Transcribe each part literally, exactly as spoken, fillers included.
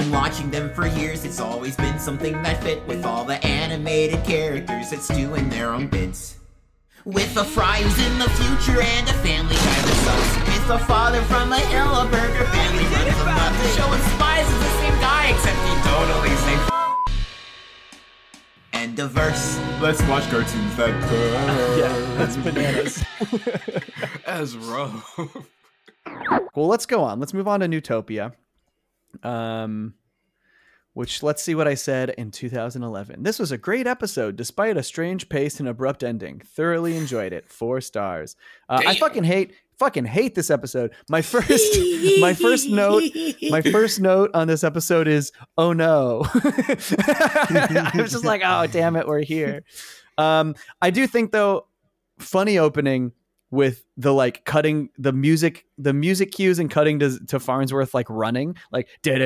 been watching them for years. It's always been something that fit with all the animated characters that's doing their own bits. With a fry who's in the future and a family guy that sucks. With a father from a hill, a burger family runs them up. The show inspires is the same guy, except he totally say and diverse. Let's watch cartoons that good. Yeah, that's bananas. That's rough. Well, let's go on. Let's move on to Newtopia. Um, which, let's see what I said in two thousand eleven. This was a great episode, despite a strange pace and abrupt ending. Thoroughly enjoyed it. Four stars. Uh, I fucking hate, fucking hate this episode. My first, my first note, my first note on this episode is, oh no. I was just like, oh damn it, we're here. Um, I do think though, funny opening. With the like cutting the music, the music cues and cutting to, to Farnsworth like running, like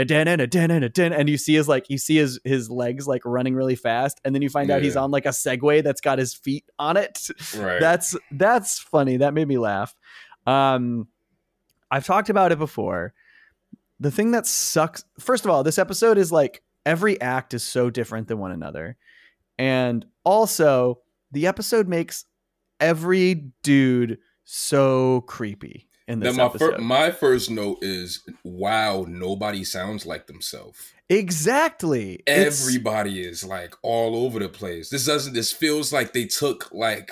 and you see his like you see his his legs like running really fast, and then you find yeah. out he's on like a Segway that's got his feet on it. Right. That's that's funny. That made me laugh. Um, I've talked about it before. The thing that sucks. First of all, this episode is like every act is so different than one another, and also the episode makes every dude so creepy in this now my episode. Fir- my first note is, wow, nobody sounds like themselves. Exactly. Everybody it's... is like all over the place. This doesn't. This feels like they took like.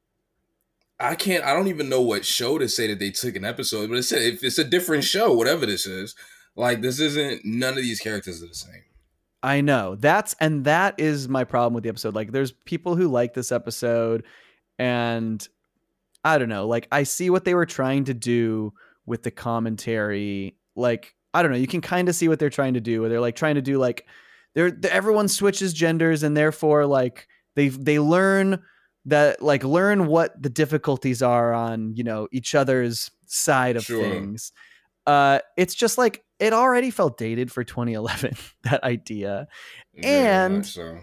I can't. I don't even know what show to say that they took an episode, but it's a, if it's a different show, whatever this is. Like this isn't. None of these characters are the same. I know that's and that is my problem with the episode. Like, there's people who like this episode. And I don't know, like I see what they were trying to do with the commentary. Like, I don't know, you can kind of see what they're trying to do where they're like trying to do like they're, everyone switches genders and therefore like they they learn that like learn what the difficulties are on, you know, each other's side of sure. things. Uh, it's just like it already felt dated for twenty eleven, that idea. Yeah, and so.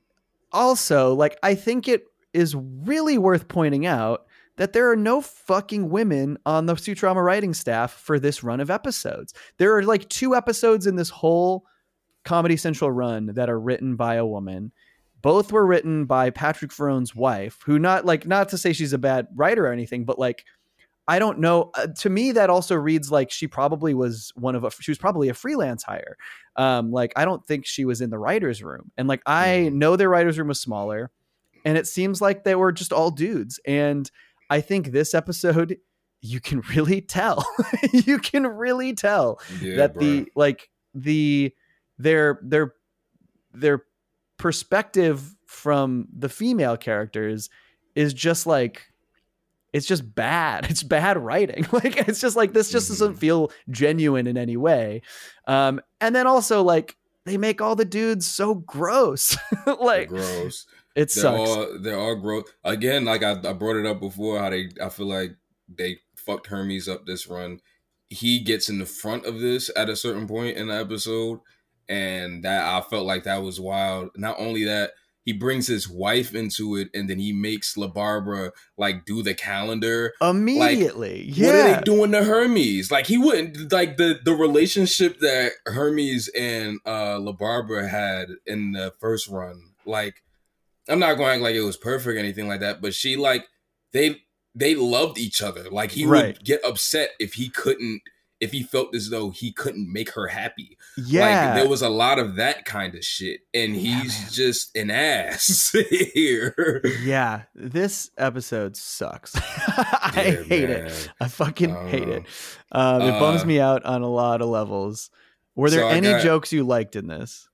Also like I think it is really worth pointing out that there are no fucking women on the Futurama writing staff for this run of episodes. There are like two episodes in this whole Comedy Central run that are written by a woman. Both were written by Patrick Verone's wife, who not like, not to say she's a bad writer or anything, but like, I don't know. Uh, to me, that also reads like she probably was one of a, she was probably a freelance hire. Um, like, I don't think she was in the writer's room. And like, I know their writer's room was smaller. And it seems like they were just all dudes. And I think this episode, you can really tell, you can really tell yeah, that bro. the, like the, their, their, their perspective from the female characters is just like, it's just bad. It's bad writing. Like, it's just like, this just mm-hmm. doesn't feel genuine in any way. Um, and then also like, they make all the dudes so gross. Like, They're gross. It they're sucks. All, they're all gross. Again, like I, I brought it up before, how they, I feel like they fucked Hermes up this run. He gets in the front of this at a certain point in the episode. And that I felt like that was wild. Not only that, he brings his wife into it, and then he makes LaBarbara like do the calendar immediately. Like, yeah. What are they doing to Hermes? Like he wouldn't like the, the relationship that Hermes and uh, LaBarbara had in the first run. Like, I'm not going to act like it was perfect or anything like that, but she like they they loved each other. Like he right. would get upset if he couldn't, if he felt as though he couldn't make her happy. Yeah, like there was a lot of that kind of shit, and yeah, he's man. just an ass here. Yeah, this episode sucks. I yeah, hate man. it. I fucking uh, hate it. Um, it uh, bums me out on a lot of levels. Were there so any got, jokes you liked in this?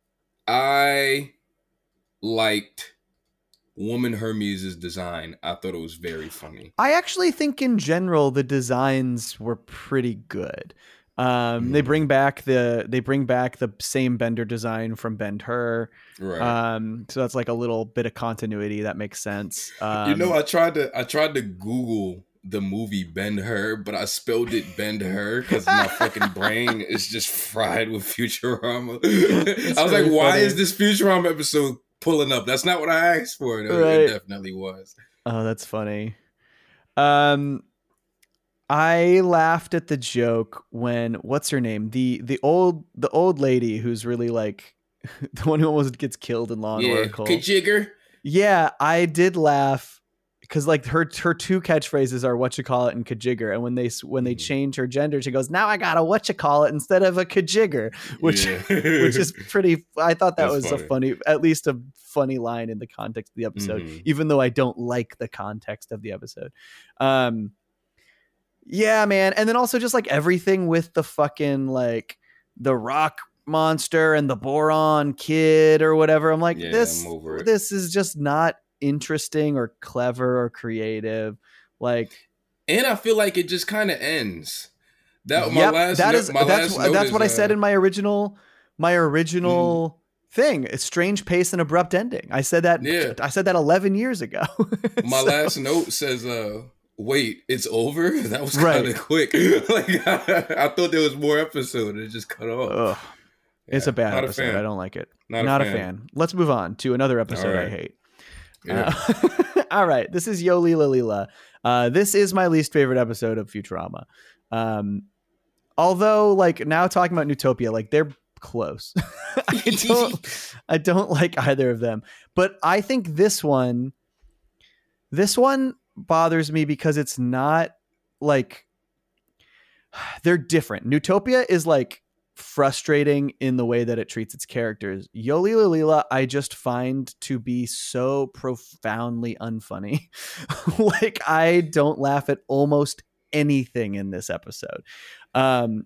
I liked Woman Hermes' design. I thought it was very funny. I actually think in general the designs were pretty good. Um, mm. They bring back the they bring back the same Bender design from Ben-Hur. Right. Um, so that's like a little bit of continuity that makes sense. Um, you know, I tried to I tried to Google the movie Ben-Hur, but I spelled it Ben-Hur because my fucking brain is just fried with Futurama. I was really like, why funny. is this Futurama episode pulling up? That's not what I asked for. It, right. it definitely was. Oh, that's funny. Um, I laughed at the joke when what's her name? The the old the old lady who's really like the one who almost gets killed in Law and Yeah, Oracle. Kajigger. Yeah, I did laugh because like her her two catchphrases are what you call it and Kajigger, and when they when they Mhm. change her gender, she goes, "Now I got a what you call it instead of a Kajigger," which Yeah. which is pretty. I thought that That's was a funny. funny, at least a funny line in the context of the episode, Mhm. even though I don't like the context of the episode. Um, yeah, man, and then also just like everything with the fucking like the rock monster and the boron kid or whatever. I'm like, Yeah, this I'm over it. this is just not interesting or clever or creative. Like, And I feel like it just kind of ends. That my yep, last that no- is my that's last note that's is, what I said uh, in my original my original thing. It's strange pace and abrupt ending. I said that. Yeah. I said that eleven years ago. my So- last note says, uh, "Wait, it's over." That was Right. kind of quick. Like I, thought there was more episode. It just cut off. Ugh. It's Yeah, a bad not a episode. fan. I don't like it. Not Not, a a, fan. fan. Let's move on to another episode I right. hate. Yeah. Uh, all right. This is Yo Lila Lila. Uh, this is my least favorite episode of Futurama. Um, although, like, now talking about Newtopia, like, they're close. I don't I don't like either of them. But I think this one this one bothers me because it's not like they're different. Newtopia is like frustrating in the way that it treats its characters. Yo Lila Lila, I just find to be so profoundly unfunny. Like, I don't laugh at almost anything in this episode. Um,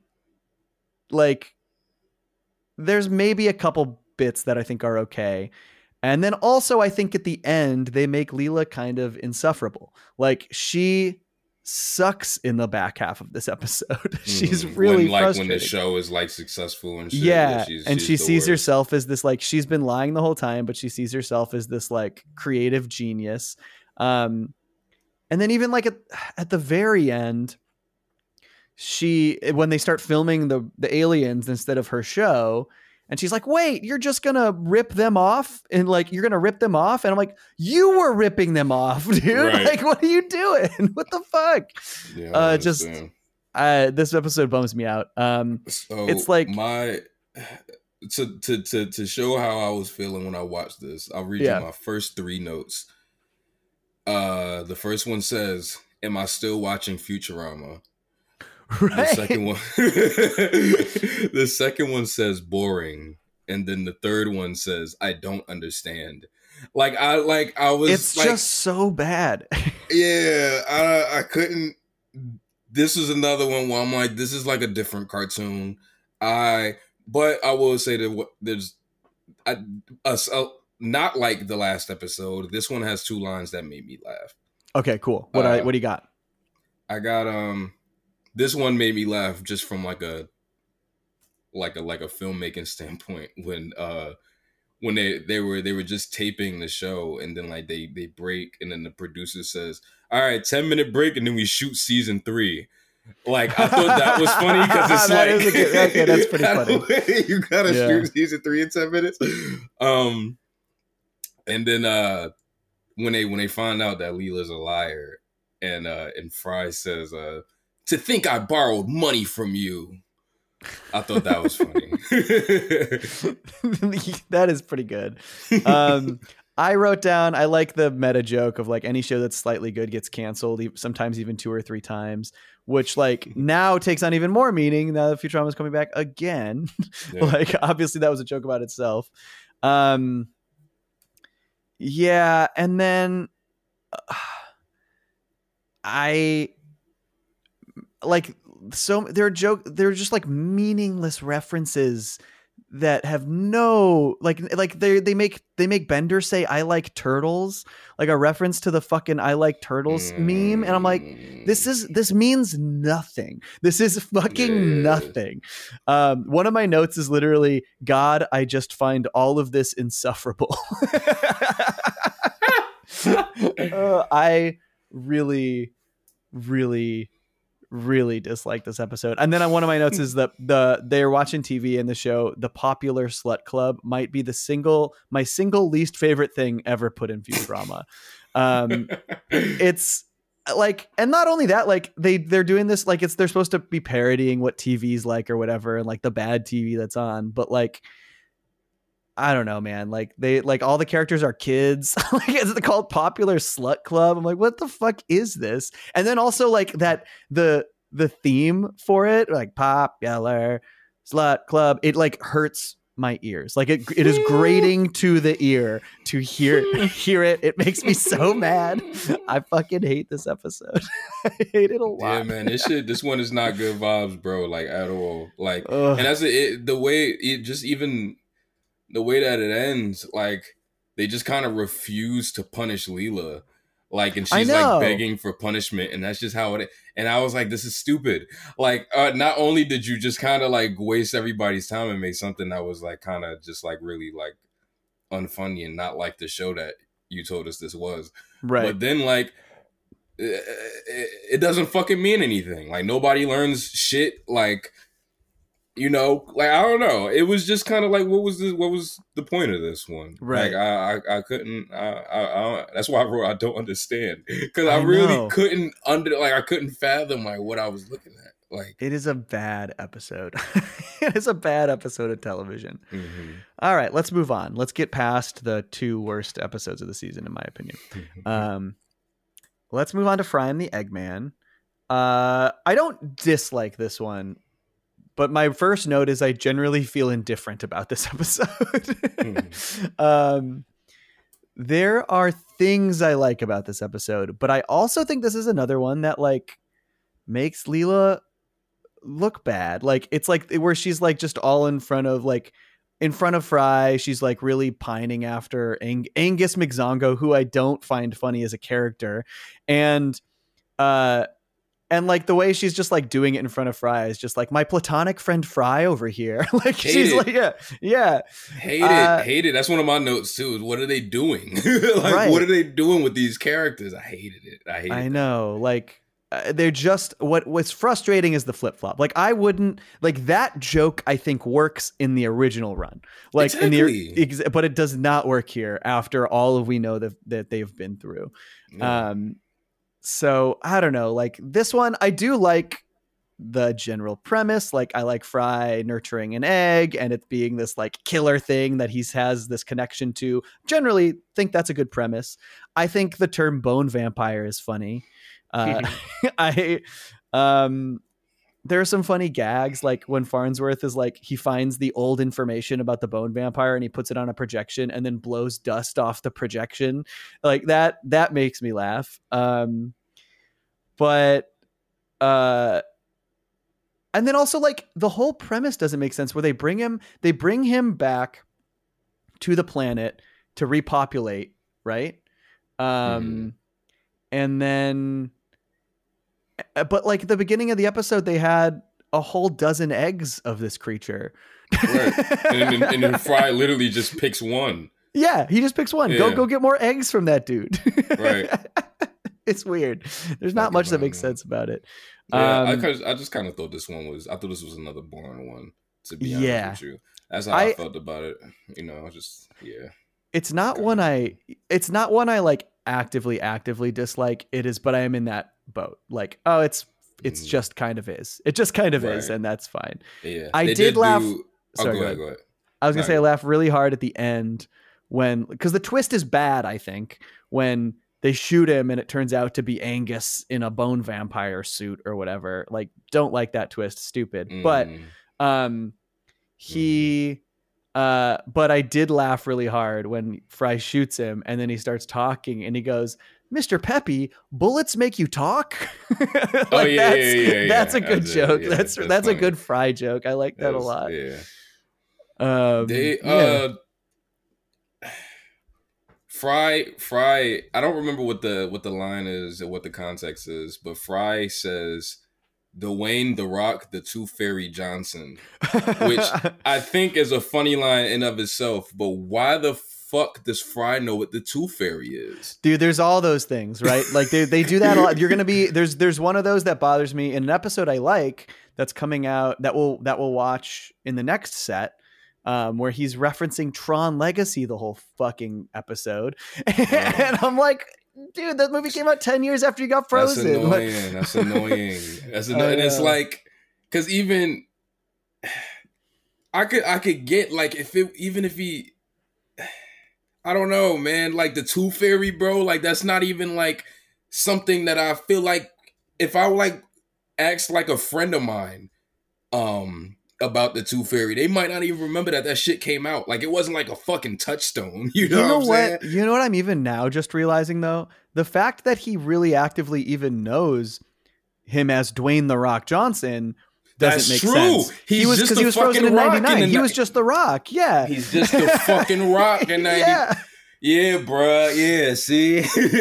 like, there's maybe a couple bits that I think are okay. And then also, I think at the end, they make Leela kind of insufferable. Like, she sucks in the back half of this episode. She's Mhm. really when, like frustrating. when the show is like successful and shit. Yeah, she's, and she's she the sees worst. herself as this, like, she's been lying the whole time, but she sees herself as this like creative genius. Um, and then even like at, at the very end, she when they start filming the the aliens instead of her show, and she's like, wait, you're just gonna rip them off, and like you're gonna rip them off, and I'm like, you were ripping them off, dude. Right. Like, what are you doing? What the fuck? Yeah, uh, I just- understand. Uh, this episode bums me out. Um, So it's like- my to to to to show how I was feeling when I watched this. I'll read Yeah. you my first three notes. Uh, the first one says, "Am I still watching Futurama?" right? The second one, the second one says boring, and then the third one says I don't understand. Like I like I was. It's like, just so bad. yeah, I I couldn't. This is another one where I'm like, this is like a different cartoon. I but I will say that what there's I us uh, not like the last episode. This one has two lines that made me laugh. Okay, cool. What I, Uh, what do you got? I got um this one made me laugh just from like a like a like a filmmaking standpoint when uh when they they were they were just taping the show and then like they they break and then the producer says, all right, ten minute break and then we shoot season three. Like I thought that was funny because it's That like is a good- okay, that's pretty funny. you gotta Yeah. shoot season three in ten minutes. Um and then uh when they when they find out that Leela's a liar and uh and Fry says uh to think I borrowed money from you. I thought that was funny. That is pretty good. Um, I wrote down, I like the meta joke of like any show that's slightly good gets canceled, e- sometimes even two or three times, which like now takes on even more meaning now that Futurama is coming back again. Yeah. Like, obviously that was a joke about itself. Um, yeah. And then uh, I like, so there are joke, they're just like meaningless references that have no like like they they make they make Bender say I like turtles, like a reference to the fucking I like turtles meme, and I'm like, this is this means nothing. This is fucking Yeah. nothing. Um, one of my notes is literally, God, I just find all of this insufferable. uh, I really, really, really dislike this episode. And then on one of my notes is that the they're watching T V and the show The Popular Slut Club might be the single my single least favorite thing ever put in Futurama. Um, it's like, and not only that, like they they're doing this like it's they're supposed to be parodying what T V's like or whatever, and like the bad T V that's on, but like I don't know, man. Like they like all the characters are kids. Like is it called Popular Slut Club? I'm like, what the fuck is this? And then also like that the the theme for it, like Popular Slut Club, it like hurts my ears. Like it it is grating to the ear to hear hear it. It makes me so mad. I fucking hate this episode. I hate it a lot. Yeah, man, this shit, this one is not good vibes, bro. Like at all. Like, Ugh. and that's it. The way it just even the way that it ends, like they just kind of refuse to punish Leela. Like, and she's like begging for punishment, and that's just how it. And I was like, "This is stupid." Like, uh, not only did you just kind of like waste everybody's time and make something that was like kind of just like really like unfunny and not like the show that you told us this was, right? But then like, it, it doesn't fucking mean anything. Like nobody learns shit. Like, you know, like I don't know. It was just kind of like, what was the what was the point of this one? Right. Like I I, I couldn't. I, I, I that's why I wrote I don't understand, because I, I really know. couldn't under like I couldn't fathom like what I was looking at. Like it is a bad episode. It is a bad episode of television. mm-hmm. All right, let's move on. Let's get past the two worst episodes of the season, in my opinion. Um, let's move on to Fry and the Eggman. Uh, I don't dislike this one. But my first note is I generally feel indifferent about this episode. mm. um, there are things I like about this episode, but I also think this is another one that like makes Leela look bad. Like it's like where she's like just all in front of like in front of Fry. She's like really pining after Ang- Angus McZongo, who I don't find funny as a character. And, uh, And like the way she's just like doing it in front of Fry is just like my platonic friend Fry over here. Like hate she's it. like, yeah, yeah. Hate Uh, it, hate it. That's one of my notes too. Is what are they doing? Like, Right. what are they doing with these characters? I hated it. I hated I it. know. Like uh, they're just what what's frustrating is the flip flop. Like I wouldn't like that joke. I think works in the original run, like Exactly. in the ex- but it does not work here after all of we know that that they've been through. Yeah. Um. So I don't know, like this one, I do like the general premise. Like I like Fry nurturing an egg and it being this like killer thing that he has this connection to. Generally think that's a good premise. I think the term bone vampire is funny. Uh, I, um, there are some funny gags, like when Farnsworth is like, he finds the old information about the bone vampire and he puts it on a projection and then blows dust off the projection. Like that, that makes me laugh. Um, but, uh, and then also like the whole premise doesn't make sense where they bring him, they bring him back to the planet to repopulate. Right. Um, mm-hmm. And then, but like at the beginning of the episode, they had a whole dozen eggs of this creature. Right. And then, and then Fry literally just picks one. Yeah, he just picks one. Yeah. Go, go get more eggs from that dude. Right. It's weird. There's not much that makes sense about it. Yeah, um, I, cause I just kind of thought this one was, I thought this was another boring one, to be honest yeah. with you. That's how I, I felt about it. You know, just, yeah. It's not one I, it's not one I like actively, actively dislike. It is, but I am in that boat. Like, oh, it's, it's mm. just kind of is. It just kind of right. is. And that's fine. Yeah. I did, did laugh. Do, oh, sorry, go ahead, go ahead. I was going to say I laughed really hard at the end when, because the twist is bad, I think, when they shoot him and it turns out to be Angus in a bone vampire suit or whatever. Like, don't like that twist. Stupid. Mm. But um, he, mm. uh, but I did laugh really hard when Fry shoots him and then he starts talking and he goes, Mister Peppy, bullets make you talk. Like oh yeah, that's, yeah, yeah, yeah. That's a good that's joke. yeah, that's that's, that's a good Fry joke. I like that, that was, a lot. Yeah. Um, they yeah. uh Fry Fry I don't remember what the what the line is or what the context is, but Fry says Dwayne the Rock the Tooth Fairy Johnson, which I think is a funny line in of itself, but why the fuck does Fry know what the Tooth Fairy is? Dude, there's all those things, right? Like they they do that a lot. You're gonna be there's there's one of those that bothers me in an episode I like that's coming out that will that we'll watch in the next set. Um, where he's referencing Tron Legacy the whole fucking episode. And I'm like, dude, that movie came out ten years after you got Frozen. That's annoying. That's annoying. That's annoying. And it's like, because even I could, I could get like if it, even if he, I don't know, man. Like the Tooth Fairy, bro. Like that's not even like something that I feel like if I like asked like a friend of mine, um. about the Tooth Fairy, they might not even remember that that shit came out. Like it wasn't like a fucking touchstone. You know, you know what? I'm what? saying? You know what? I'm even now just realizing though, the fact that he really actively even knows him as Dwayne the Rock Johnson doesn't That's make true. sense. He's he was just because the he was Frozen fucking in Rock ninety-nine. in the He was ni- just the Rock. Yeah, He's just the fucking Rock in ninety. yeah, Yeah, bruh. Yeah, see,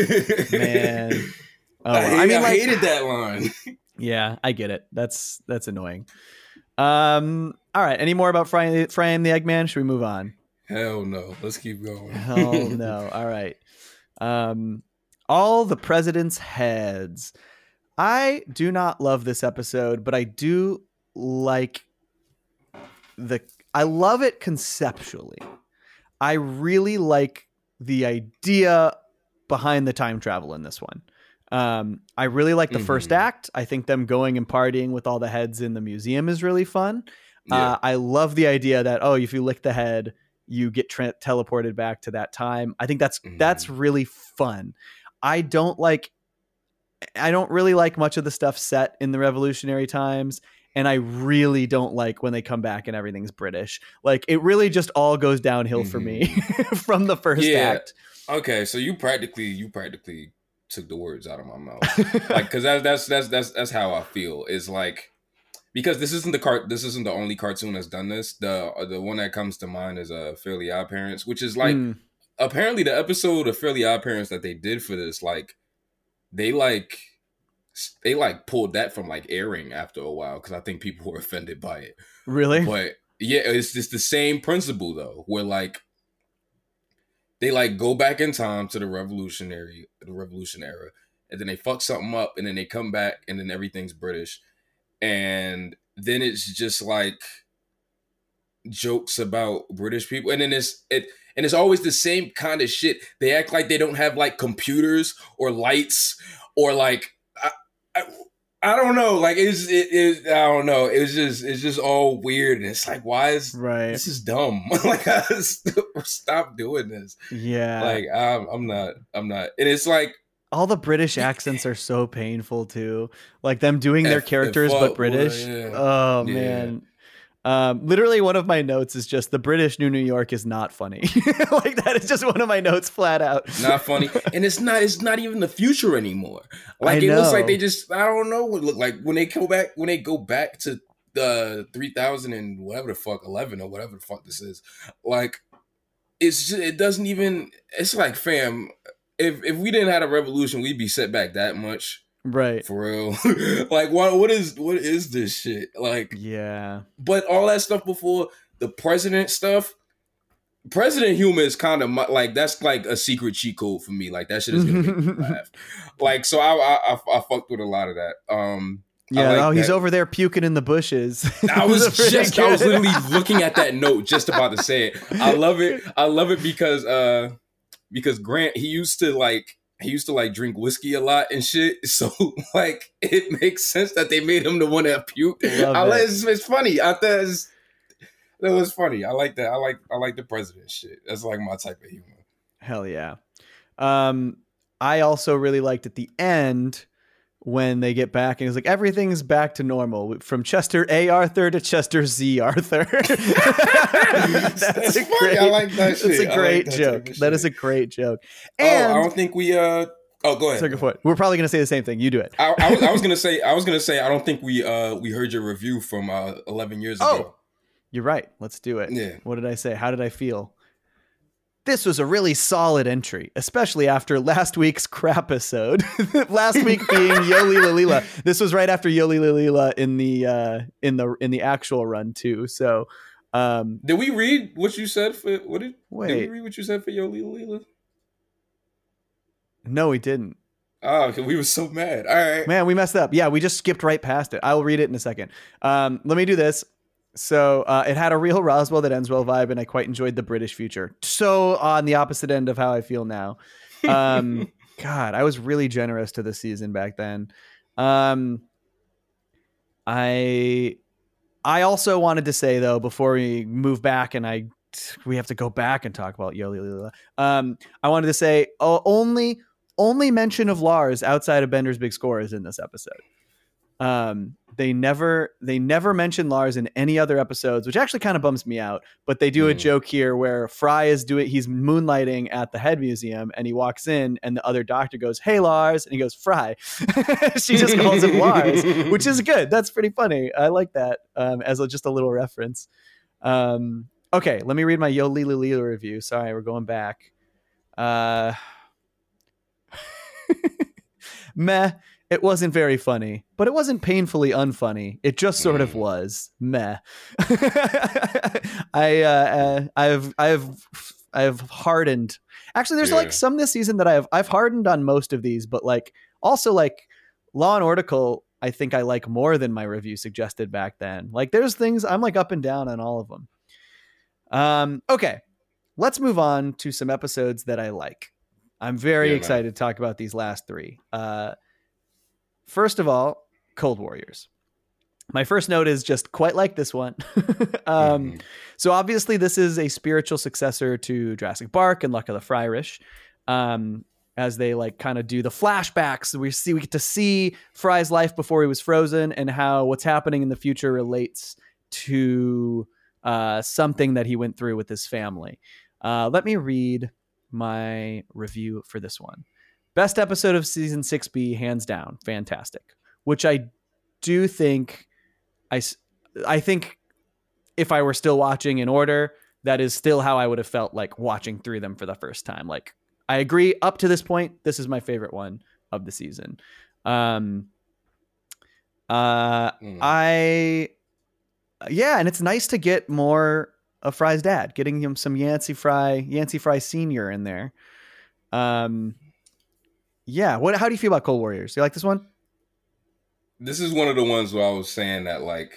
man. Oh, I, hate, I mean, I like, hated that line. yeah, I get it. That's that's annoying. Um. All right. Any more about Fry, Fry and the Eggman? Should we move on? Hell no. Let's keep going. Hell no. All right. Um. All the president's heads. I do not love this episode, but I do like the. I love it conceptually. I really like the idea behind the time travel in this one. Um, I really like the Mhm. first act. I think them going and partying with all the heads in the museum is really fun. Yeah. Uh, I love the idea that, oh, if you lick the head, you get tra- teleported back to that time. I think that's Mhm. that's really fun. I don't like. I don't really like much of the stuff set in the revolutionary times. And I really don't like when they come back and everything's British. Like it really just all goes downhill for me from the first Yeah. act. Okay, so you practically, you practically took the words out of my mouth. Like, because that's that's that's that's that's how I feel. Is like because this isn't the cart. This isn't the only cartoon that's done this. The the one that comes to mind is a uh, Fairly Odd Parents, which is like Mm. apparently the episode of Fairly Odd Parents that they did for this, like they like they like pulled that from like airing after a while because I think people were offended by it. Really? But yeah, it's just the same principle though, where like they like go back in time to the revolutionary, the revolution era, and then they fuck something up, and then they come back, and then everything's British, and then it's just like jokes about British people, and then it's it, and it's always the same kind of shit. They act like they don't have like computers or lights or like I, I, I don't know, like it's it is I don't know. It's just it's just all weird, and it's like why is Right. this is dumb. Like I just, stop doing this. Yeah. Like I'm, I'm not, I'm not, and it's like all the British accents are so painful too. Like them doing their F- characters F- but boy, British. yeah. Oh Yeah. man. Um, literally one of my notes is just the British New New York is not funny. Like that is just one of my notes flat out. not funny, and it's not, it's not even the future anymore. Like I it looks like know. they just, I don't know what it look like when they go back, when they go back to the three thousand and whatever the fuck eleven or whatever the fuck this is. Like it's just, it doesn't even. It's like fam, if if we didn't have a revolution, we'd be set back that much. Right. For real. Like what what is what is this shit? Like Yeah. but all that stuff before the president stuff, president humor is kind of my, like that's like a secret cheat code for me. Like that shit is gonna make me laugh. Like so I, I I I fucked with a lot of that. Um I Yeah, like oh, he's that. over there puking in the bushes. I was It's pretty just I was good. literally looking at that note just about to say it. I love it. I love it because uh because Grant he used to like He used to like drink whiskey a lot and shit. So like it makes sense that they made him the one that puked. Love I it. like it's, it's funny. I thought it was, that was funny. I like that. I like I like the president shit. That's like my type of humor. Hell yeah. Um, I also really liked at the end when they get back and it's like everything's back to normal from Chester A. Arthur to Chester Z. Arthur. That's, That's a funny. great, I like that shit. That's a I like great that type joke. of That shit. is a great joke. Oh, And I don't think we uh oh go ahead. so go for it. We're probably gonna say the same thing. You do it. I, I, was, I was gonna say I was gonna say I don't think we uh we heard your review from uh eleven years Oh. ago. You're right. Let's do it. Yeah. What did I say? How did I feel? This was a really solid entry, especially after last week's crap episode. Last week being Yoli Lalila. This was right after Yoli Lalila in the uh, in the in the actual run too. So, um, Did we read what you said for what did, did we wait, read what you said for Yoli Leela? no, we didn't. Oh, 'cause we were so mad. All right. Man, we messed up. Yeah, we just skipped right past it. I will read it in a second. Um, let me do this. So uh, it had a real Roswell that ends well vibe, and I quite enjoyed the British future. So on the opposite end of how I feel now. Um, God, I was really generous to the season back then. Um, I I also wanted to say though, before we move back, and I we have to go back and talk about Yoli Lila. Um, I wanted to say oh, only only mention of Lars outside of Bender's Big Score is in this episode. Um, they never they never mention Lars in any other episodes, which actually kind of bums me out. But they do mm. a joke here where Fry is doing he's moonlighting at the head museum, and he walks in, and the other doctor goes, "Hey Lars," and he goes, "Fry." She just calls him Lars, which is good. That's pretty funny. I like that um, as a, just a little reference. Um, okay, let me read my Yo Lila Lila review. Sorry, we're going back. Uh, meh. It wasn't very funny, but it wasn't painfully unfunny. It just sort of was. Meh. I, uh, uh, I've, I've, I've hardened. Actually, there's yeah. like some this season that I've, I've hardened on most of these, but like also like Law and Order, I think I like more than my review suggested back then. Like there's things I'm like up and down on all of them. Um, okay, let's move on to some episodes that I like. I'm very yeah, excited man. to talk about these last three. Uh, First of all, Cold Warriors. My first note is just quite like this one. um, mm-hmm. So obviously this is a spiritual successor to Jurassic Bark and Luck of the Fryrish. Um, as they like kind of do the flashbacks, we see we get to see Fry's life before he was frozen and how what's happening in the future relates to uh, something that he went through with his family. Uh, let me read my review for this one. Best episode of season six B, hands down. Fantastic. Which I do think, I, I think if I were still watching in order, that is still how I would have felt like watching through them for the first time. Like, I agree, up to this point, this is my favorite one of the season. Um, uh, mm. I, yeah, and it's nice to get more of Fry's dad, getting him some Yancey Fry, Yancey Fry Senior in there. Um, Yeah. What? How do you feel about Cold Warriors? You like this one? This is one of the ones where I was saying that, like,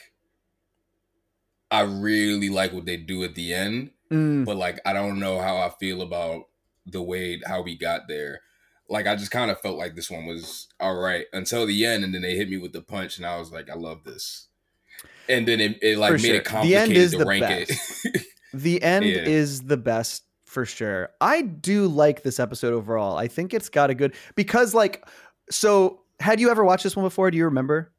I really like what they do at the end, mm. but, like, I don't know how I feel about the way, how we got there. Like, I just kind of felt like this one was all right until the end, and then they hit me with the punch, and I was like, I love this. And then it, it like, For made sure. it complicated the end is to the rank best. it. The end yeah. is the best. For sure. I do like this episode overall. I think it's got a good, because like, so had you ever watched this one before? Do you remember?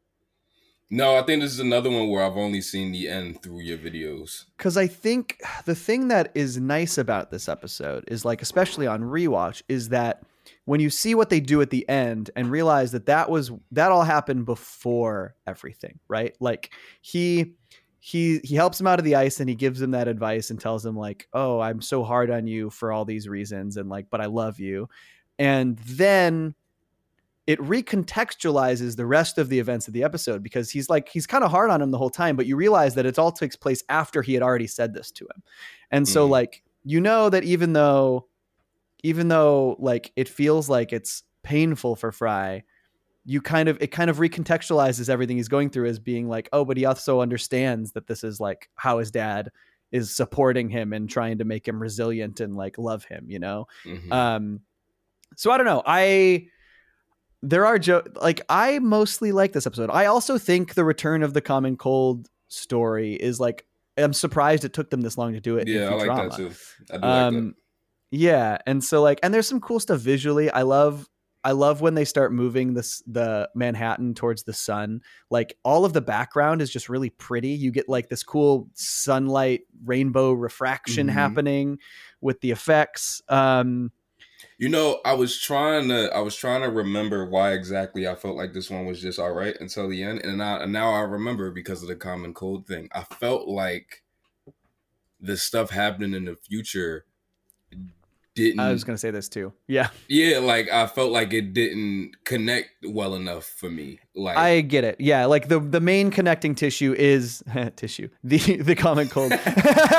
No, I think this is another one where I've only seen the end through your videos. Because I think the thing that is nice about this episode is like, especially on rewatch, is that when you see what they do at the end and realize that that was, that all happened before everything, right? Like he... He he helps him out of the ice and he gives him that advice and tells him like, oh, I'm so hard on you for all these reasons. And like, but I love you. And then it recontextualizes the rest of the events of the episode because he's like, he's kind of hard on him the whole time, but you realize that it all takes place after he had already said this to him. And so mm. like, you know, that even though, even though like, it feels like it's painful for Fry, you kind of, it kind of recontextualizes everything he's going through as being like, oh, but he also understands that this is like how his dad is supporting him and trying to make him resilient and like love him, you know? Mm-hmm. Um, so I don't know. I, there are jo- like, I mostly like this episode. I also think the return of the Common Cold story is like, I'm surprised it took them this long to do it. Yeah, I like that too. I do um, like that. Yeah. And so like, and there's some cool stuff visually. I love, I love when they start moving this, the Manhattan towards the sun. Like all of the background is just really pretty. You get like this cool sunlight rainbow refraction mm-hmm. happening with the effects. Um, you know, I was trying to, I was trying to remember why exactly I felt like this one was just all right until the end. And, I, and now I remember because of the Common Cold thing. I felt like the stuff happening in the future didn't, I was going to say this too. Yeah. Yeah. Like I felt like it didn't connect well enough for me. Like I get it. Yeah. Like the, the main connecting tissue is tissue, the, the Common Cold. um,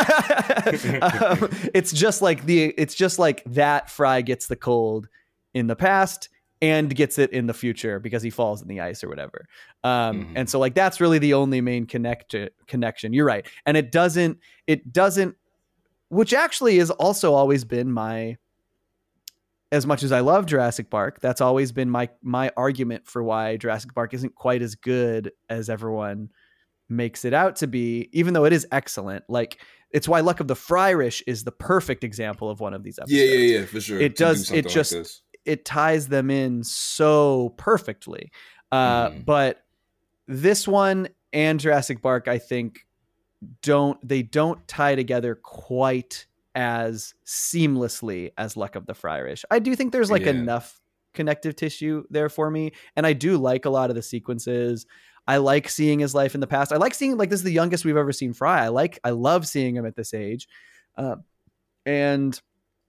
it's just like the, it's just like that Fry gets the cold in the past and gets it in the future because he falls in the ice or whatever. Um, mm-hmm. And so like, that's really the only main connect connection. You're right. And it doesn't, it doesn't, which actually has also always been my as much as I love Jurassic Park, that's always been my my argument for why Jurassic Park isn't quite as good as everyone makes it out to be, even though it is excellent. Like, it's why Luck of the Fryrish is the perfect example of one of these episodes. Yeah, yeah, yeah, for sure. It To does. do It something just like this. it ties them in so perfectly. Uh, Mhm. But this one and Jurassic Park, I think, don't they don't tie together quite as seamlessly as Luck of the Fryrish. I do think there's like Yeah. enough connective tissue there for me, and I do like a lot of the sequences. I like seeing his life in the past. I like seeing, like, this is the youngest we've ever seen Fry. I like I love seeing him at this age, uh, and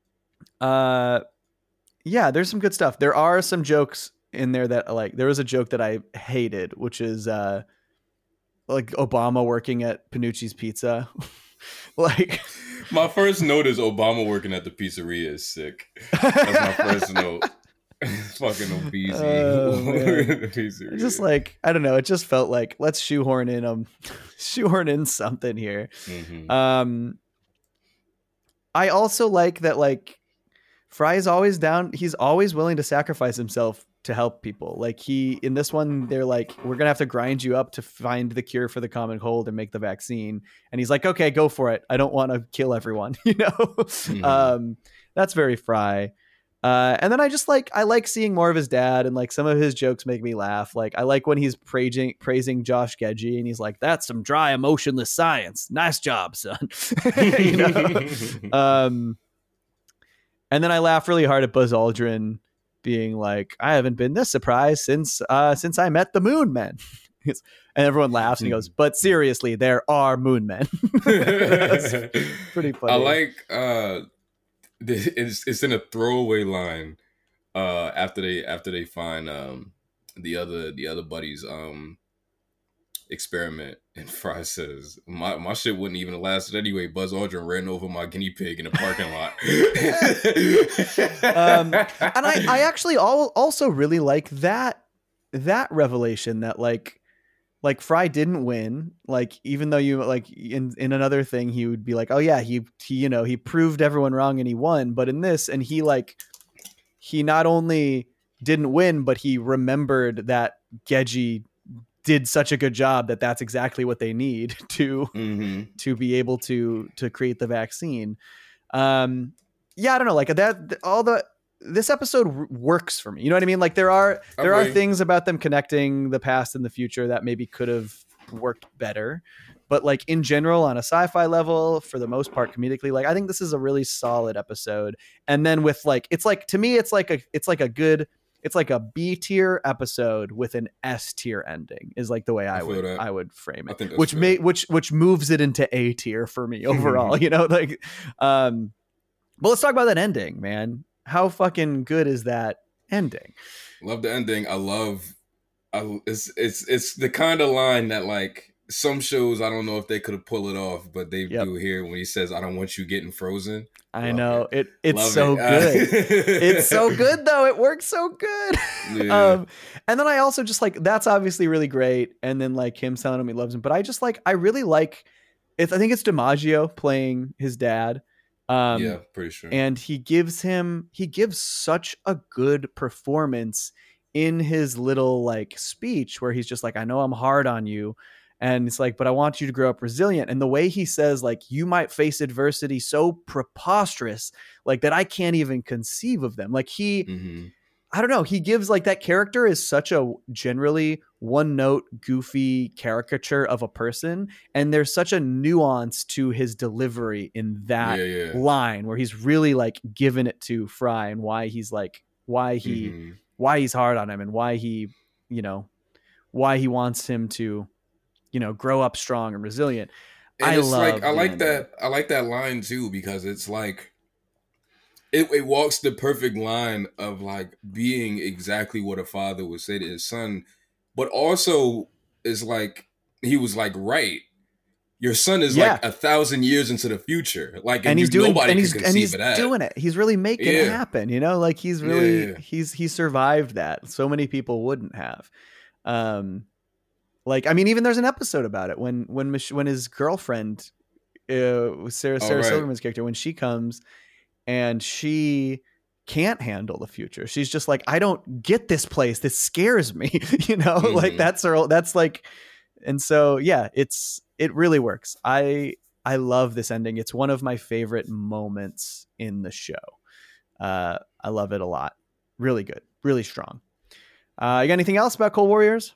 uh, yeah, there's some good stuff. There are some jokes in there that, like, there was a joke that I hated, which is uh, like Obama working at Panucci's Pizza. Like, My first note is Obama working at the pizzeria is sick. That's my first note. Fucking obese. Oh, man. Just like, I don't know. It just felt like, let's shoehorn in um shoehorn in something here. Mhm. Um, I also like that, like, Fry is always down. He's always willing to sacrifice himself to help people. Like, he, in this one, they're like, we're going to have to grind you up to find the cure for the common cold and make the vaccine. And he's like, okay, go for it. I don't want to kill everyone. You know, Mhm. um, that's very Fry. Uh, and then I just like, I like seeing more of his dad, and like some of his jokes make me laugh. Like, I like when he's praising, praising Josh Gedgie, and he's like, that's some dry, emotionless science. Nice job, son. You know? um, and then I laugh really hard at Buzz Aldrin being like, I haven't been this surprised since, uh, since I met the Moon Men. and everyone laughs and he goes, but seriously, there are Moon Men. That's pretty funny. I like, uh, it's it's in a throwaway line uh after they after they find um the other the other buddies um experiment, and Fry says, my my shit wouldn't even have lasted anyway. Buzz Aldrin ran over my guinea pig in a parking lot. um and I I actually al- also really like that that revelation that like like Fry didn't win. Like, even though you like in, in another thing, he would be like, oh yeah, he, he, you know, he proved everyone wrong and he won. But in this, and he like, he not only didn't win, but he remembered that Gedgie did such a good job that that's exactly what they need to, mm-hmm. to be able to, to create the vaccine. Um, yeah, I don't know. Like that, all the, this episode r- works for me. You know what I mean? Like, there are there Okay. are things about them connecting the past and the future that maybe could have worked better. But like, in general, on a sci-fi level, for the most part, comedically, like, I think this is a really solid episode. And then with like, it's like, to me, it's like a it's like a good it's like a B tier episode with an S tier ending is like the way I, I feel would that. I would frame I it. think that's Which fair. may which which moves it into A tier for me overall. You know, like um but let's talk about that ending, man. How fucking good is that ending? Love the ending. I love. I, it's it's it's the kind of line that, like, some shows, I don't know if they could have pulled it off, but they Yep. do here when he says, "I don't want you getting frozen." I Love know it. It's Love so it. good. Uh, It's so good though. It works so good. Yeah. Um, and then I also just like, that's obviously really great. And then like him telling him he loves him, but I just like, I really like it. I think it's DiMaggio playing his dad. Um, yeah, pretty sure. and he gives him, he gives such a good performance in his little like speech where he's just like, I know I'm hard on you. And it's like, but I want you to grow up resilient. And the way he says, like, you might face adversity so preposterous, like that I can't even conceive of them. Like he, hmm I don't know. He gives like that character is such a generally one note, goofy caricature of a person. And there's such a nuance to his delivery in that Yeah, yeah. line where he's really like giving it to Fry and why he's like, why he, Mhm. why he's hard on him and why he, you know, why he wants him to, you know, grow up strong and resilient. And I it's love like I the like ending. that I like that line too, because it's like it, it walks the perfect line of like being exactly what a father would say to his son, but also is like he was like, right, your son is Yeah. like a thousand years into the future, like, and, And he's you, doing, nobody and can he's, conceive and he's of that. doing it. He's really making it Yeah. happen. You know, like he's really, Yeah. he's, he survived that. So many people wouldn't have. Um, like, I mean, even there's an episode about it when, when, Mich- when his girlfriend, uh, Sarah, Oh, Sarah right. Silverman's character, when she comes and she can't handle the future. She's just like, I don't get this place. This scares me. you know, mm-hmm. like that's her. That's like, and so yeah, it's it really works. I I love this ending. It's one of my favorite moments in the show. Uh, I love it a lot. Really good. Really strong. Uh, you got anything else about Cold Warriors?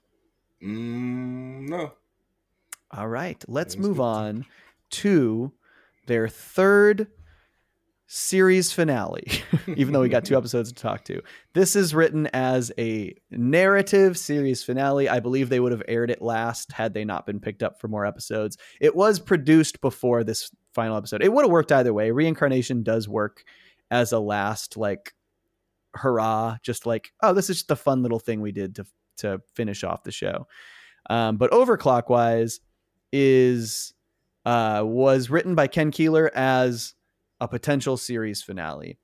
Mm, no. All right. Let's move on to their third series finale, even though we got two episodes to talk to. This is written as a narrative series finale. I believe they would have aired it last had they not been picked up for more episodes. It was produced before this final episode. It would have worked either way. Reincarnation does work as a last, like, hurrah, just like, oh, this is just a fun little thing we did to to finish off the show. Um, but Overclockwise is uh, was written by Ken Keeler as a potential series finale.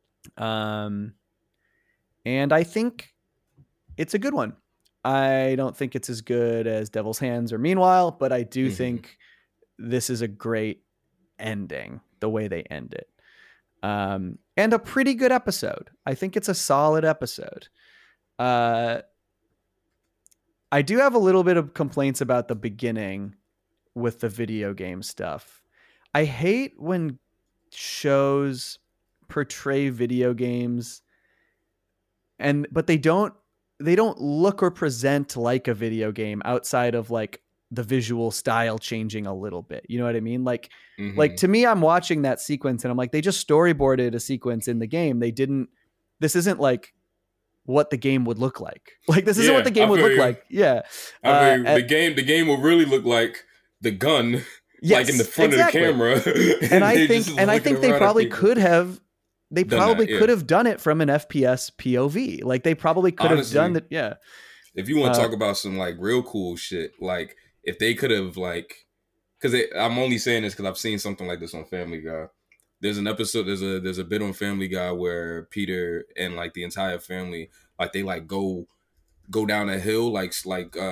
Um, and I think it's a good one. I don't think it's as good as Devil's Hands or Meanwhile, but I do mm-hmm. think this is a great ending, the way they end it. Um, and a pretty good episode. I think it's a solid episode. Uh, I do have a little bit of complaints about the beginning with the video game stuff. I hate when shows portray video games and but they don't they don't look or present like a video game outside of like the visual style changing a little bit. You know what I mean? Like mm-hmm. like to me, I'm watching that sequence and I'm like, they just storyboarded a sequence in the game. They didn't this isn't like what the game would look like. Like this isn't yeah, what the game I would look you. like. Yeah. I mean, uh, the game the game will really look like the gun. Yes, like in the front exactly. of the camera. and, and I think and I think they probably could have they done probably that, yeah. could have done it from an F P S P O V. Like they probably could Honestly, have done that. Yeah. If you want to uh, talk about some like real cool shit, like if they could have like, because I'm only saying this because I've seen something like this on Family Guy. There's an episode, there's a there's a bit on Family Guy where Peter and like the entire family, like they like go go down a hill, like like uh,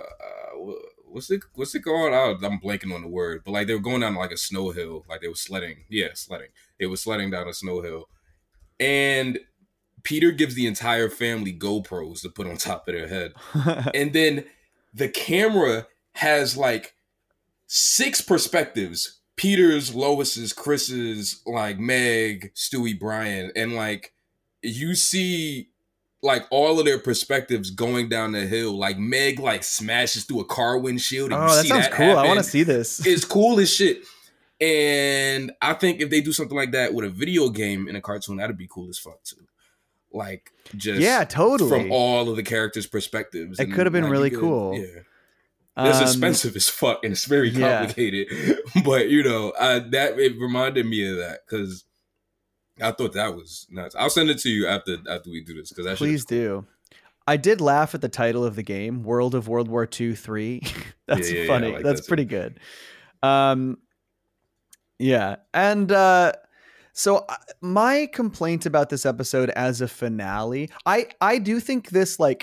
uh what's it what's it called? I, I'm blanking on the word, but like they were going down like a snow hill, like they were sledding. Yeah, sledding. They were sledding down a snow hill, and Peter gives the entire family GoPros to put on top of their head, and then the camera has like six perspectives. Peter's, Lois's, Chris's, like Meg, Stewie, Brian, and like you see like all of their perspectives going down the hill. Like Meg like smashes through a car windshield. And oh, you that see sounds that cool. happen. I want to see this. It's cool as shit. And I think if they do something like that with a video game in a cartoon, that'd be cool as fuck too. Like just yeah, totally from all of the characters' perspectives. It could have been like, really could, cool. Yeah. It's um, expensive as fuck and it's very complicated, yeah. but you know, I, that it reminded me of that because I thought that was nuts. I'll send it to you after after we do this because please cool. do. I did laugh at the title of the game, World of World War Two three. That's yeah, yeah, funny. Yeah, like That's that pretty good. Um, yeah, and uh, so my complaint about this episode as a finale, I I do think this like.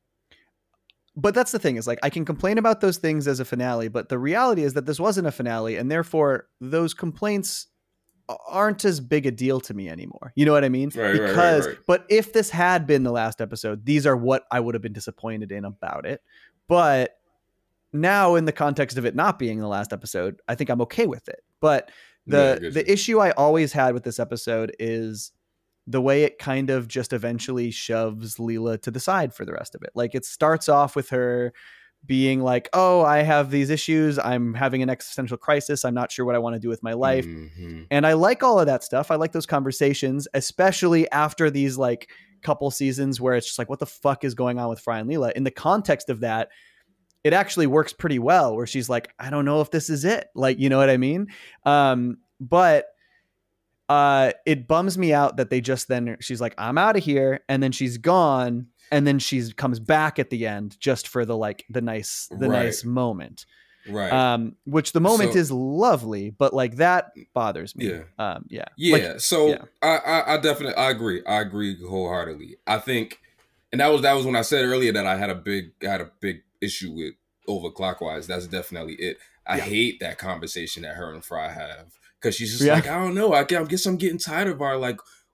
But that's the thing is like I can complain about those things as a finale, but the reality is that this wasn't a finale and therefore those complaints aren't as big a deal to me anymore. You know what I mean? Right, because, right, right, right. But if this had been the last episode, these are what I would have been disappointed in about it. But now in the context of it not being the last episode, I think I'm okay with it. But the, yeah, the issue I always had with this episode is the way it kind of just eventually shoves Leela to the side for the rest of it. Like it starts off with her being like, oh, I have these issues. I'm having an existential crisis. I'm not sure what I want to do with my life. Mm-hmm. And I like all of that stuff. I like those conversations, especially after these like couple seasons where it's just like, what the fuck is going on with Fry and Leela? In the context of that, it actually works pretty well where she's like, I don't know if this is it. Like, you know what I mean? Um, but Uh, it bums me out that they just then she's like, I'm out of here. And then she's gone. And then she's comes back at the end just for the, like the nice, the right. nice moment. Right. Um, which the moment so, is lovely, but like that bothers me. Yeah. Um, yeah. Yeah. Like, so yeah. I, I, I definitely, I agree. I agree wholeheartedly. I think, and that was, that was when I said earlier that I had a big, I had a big issue with Overclockwise. That's definitely it. I yeah. hate that conversation that her and Fry have. Because she's just yeah. like, I don't know. I guess I'm getting tired of our like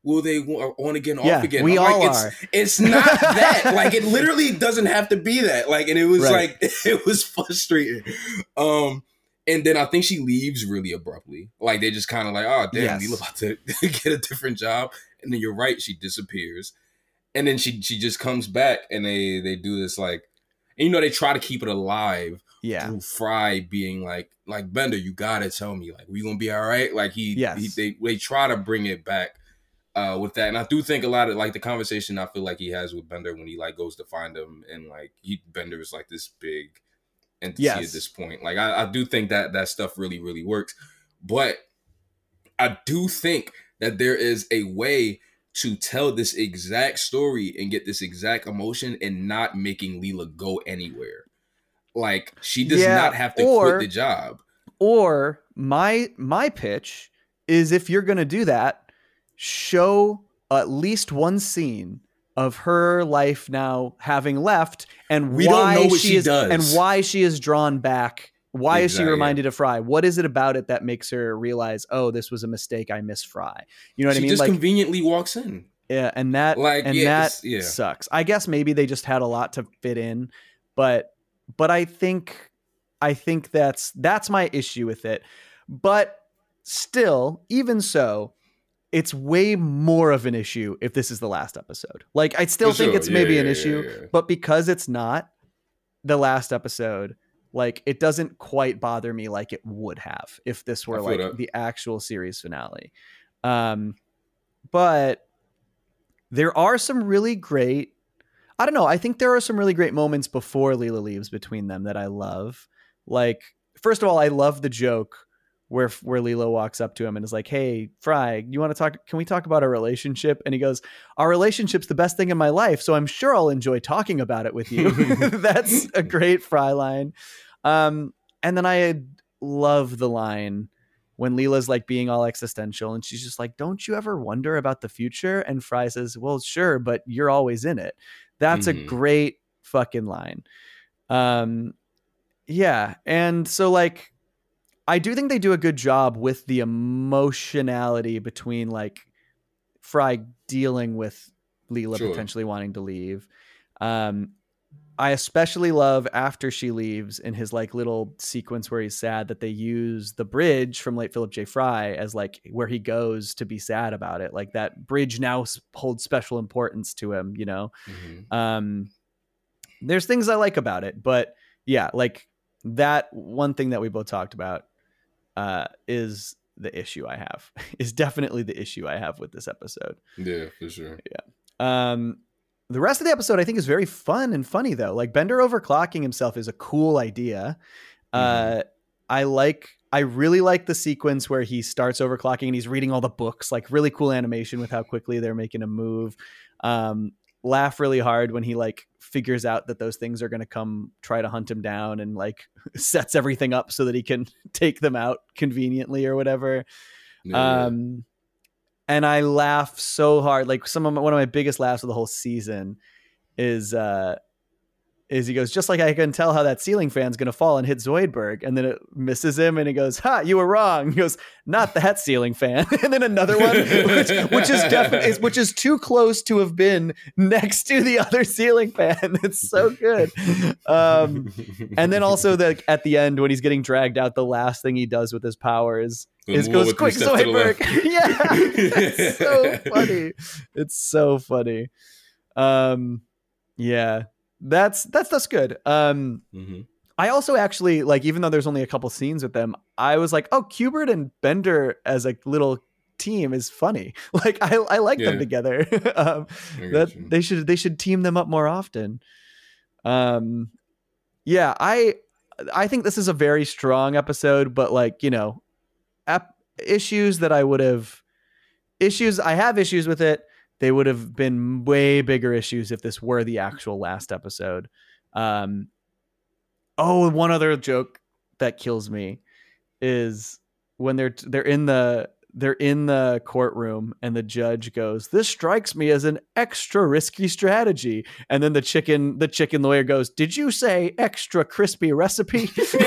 will they on again, yeah, off again? We I'm all like, are. it's, it's not that. Like, it literally doesn't have to be that. Like, and it was Right. like, it was frustrating. Um, and then I think she leaves really abruptly. Like, they just kind of like, oh, damn, Yes. Leela about to get a different job. And then you're right, she disappears. And then she she just comes back, and they they do this like, and you know, they try to keep it alive Yeah. through Fry being like, like Bender, you gotta tell me, like, we gonna be all right? Like he, Yes. he they they try to bring it back uh, with that, and I do think a lot of like the conversation I feel like he has with Bender when he like goes to find him, and like he Bender is like this big entity Yes. at this point. Like I, I do think that that stuff really really works, but I do think that there is a way to tell this exact story and get this exact emotion and not making Leela go anywhere. Like, she does Yeah, not have to or- quit the job. Or my my pitch is, if you're going to do that, show at least one scene of her life now having left, and We don't why know what she, she is does. and why she is drawn back. Why is she Exactly. reminded of Fry? What is it about it that makes her realize, oh, this was a mistake, I miss Fry? You know what She I mean? just Like, conveniently walks in. yeah, and that Like, and yeah, that it's- yeah. sucks. I guess maybe they just had a lot to fit in, but but I think I think that's that's my issue with it. But still, even so, it's way more of an issue if this is the last episode. Like, I still For think sure. it's Yeah, maybe yeah, an yeah, issue, yeah. but because it's not the last episode, like, it doesn't quite bother me like it would have if this were I feel like that. the actual series finale. Um, but there are some really great, I don't know, I think there are some really great moments before Leela leaves between them that I love. Like, first of all, I love the joke where where Leela walks up to him and is like, hey, Fry, you want to talk? Can we talk about our relationship? And he goes, our relationship's the best thing in my life, so I'm sure I'll enjoy talking about it with you. That's a great Fry line. Um, and then I love the line when Leela's like being all existential and she's just like, don't you ever wonder about the future? And Fry says, well, sure, but you're always in it. That's Mhm. a great fucking line. Um, yeah. And so, like, I do think they do a good job with the emotionality between like Fry dealing with Leela Sure. potentially wanting to leave. Um, I especially love after she leaves in his like little sequence where he's sad that they use the bridge from late Philip J. Fry as like where he goes to be sad about it. Like, that bridge now s- holds special importance to him, you know? Mhm. Um, there's things I like about it, but yeah, like that one thing that we both talked about uh, is the issue I have is definitely the issue I have with this episode. Yeah, for sure. Um, the rest of the episode I think is very fun and funny though. Like, Bender overclocking himself is a cool idea. Uh, I like, I really like the sequence where he starts overclocking and he's reading all the books, like really cool animation with how quickly they're making a move. Um, laugh really hard when he like figures out that those things are going to come try to hunt him down and like sets everything up so that he can take them out conveniently or whatever. Yeah, Um, and I laugh so hard. Like, some of my, one of my biggest laughs of the whole season is, uh, is he goes, just like I can tell how that ceiling fan's going to fall and hit Zoidberg. And then it misses him and he goes, ha, you were wrong. He goes, not that ceiling fan. And then another one, which, which is definitely, is, which is too close to have been next to the other ceiling fan. It's so good. Um, and then also the, at the end when he's getting dragged out, the last thing he does with his powers The is move goes, with quick, three steps to the Zoidberg. left. Yeah. It's so funny. It's so funny. Um, yeah. That's that's that's good. Um, Mhm. I also actually like, even though there's only a couple scenes with them, I was like, oh, Qbert and Bender as a little team is funny. Like, I I like them Yeah. together. um, I that got you. they should they should team them up more often. Um, yeah, I I think this is a very strong episode, but like, you know, ap- issues that I would have issues I have issues with it. They would have been way bigger issues if this were the actual last episode. Um, oh, one other joke that kills me is when they're they're in the they're in the courtroom and the judge goes, "This strikes me as an extra risky strategy." And then the chicken, the chicken lawyer goes, "Did you say extra crispy recipe?"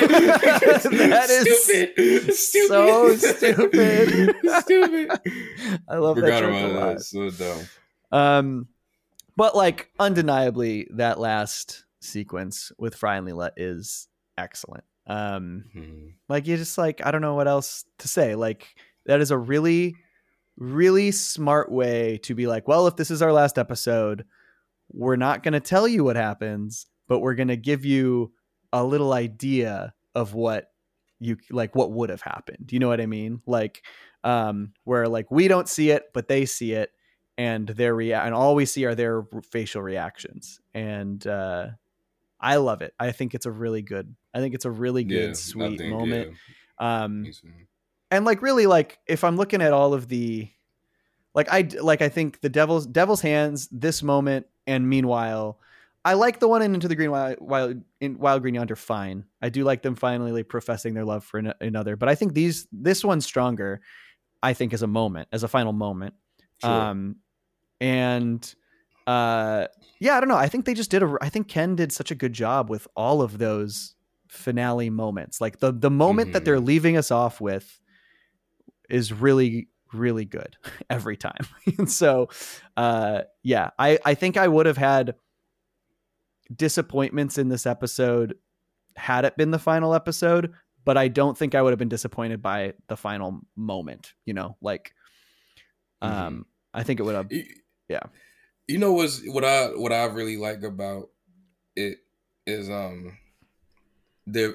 That is stupid. Stupid. so stupid. Stupid. I love Forgot that joke about a that. lot. So dumb. Um, but like undeniably, that last sequence with Fry and Leela is excellent. Um, Mhm. like you just like I don't know what else to say. Like that is a really, really smart way to be like, well, if this is our last episode, we're not going to tell you what happens, but we're going to give you a little idea of what you like, what would have happened. You know what I mean? Like, um, where like we don't see it, but they see it, and their rea- and all we see are their facial reactions. And uh, I love it. I think it's a really good. I think it's a really good, Yeah, I sweet think, moment. yeah. Um, Me too. and like really like if I'm looking at all of the like I like I think the devil's devil's hands, this moment, and meanwhile I like the one in Into the Green Wild, Wild in Wild Green Yonder fine. I do like them finally like, professing their love for an, another, but I think these this one's stronger, I think, as a moment, as a final moment. Sure. Um and uh yeah, I don't know. I think they just did a I think Ken did such a good job with all of those finale moments. Like the the moment Mhm. that they're leaving us off with is really, really good every time. And so, uh, yeah, I, I think I would have had disappointments in this episode had it been the final episode, but I don't think I would have been disappointed by the final moment, you know, like, um, Mhm. I think it would have, You- yeah. You know what's what I what I really like about it is um there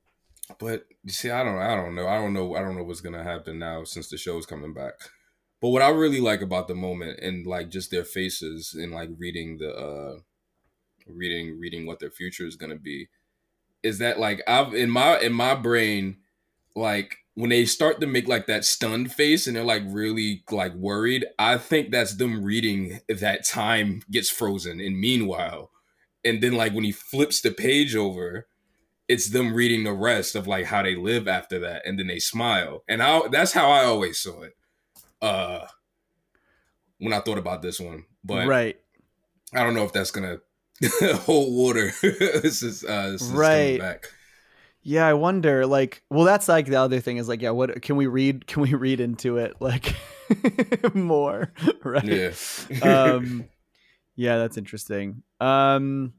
but you see I don't I don't know I don't know I don't know what's gonna happen now since the show's coming back. But what I really like about the moment and like just their faces and like reading the uh reading reading what their future is gonna be is that like I've in my in my brain, like when they start to make like that stunned face and they're like really like worried, I think that's them reading that time gets frozen and meanwhile. And then like when he flips the page over, it's them reading the rest of like how they live after that, and then they smile. And I that's how I always saw it. Uh when I thought about this one. But Right. I don't know if that's gonna hold water. this is uh this is Right. coming back. Yeah, I wonder. Like, well, that's like the other thing is like, yeah, what can we read? Can we read into it like more? Right. Yeah. um, yeah, that's interesting. Um,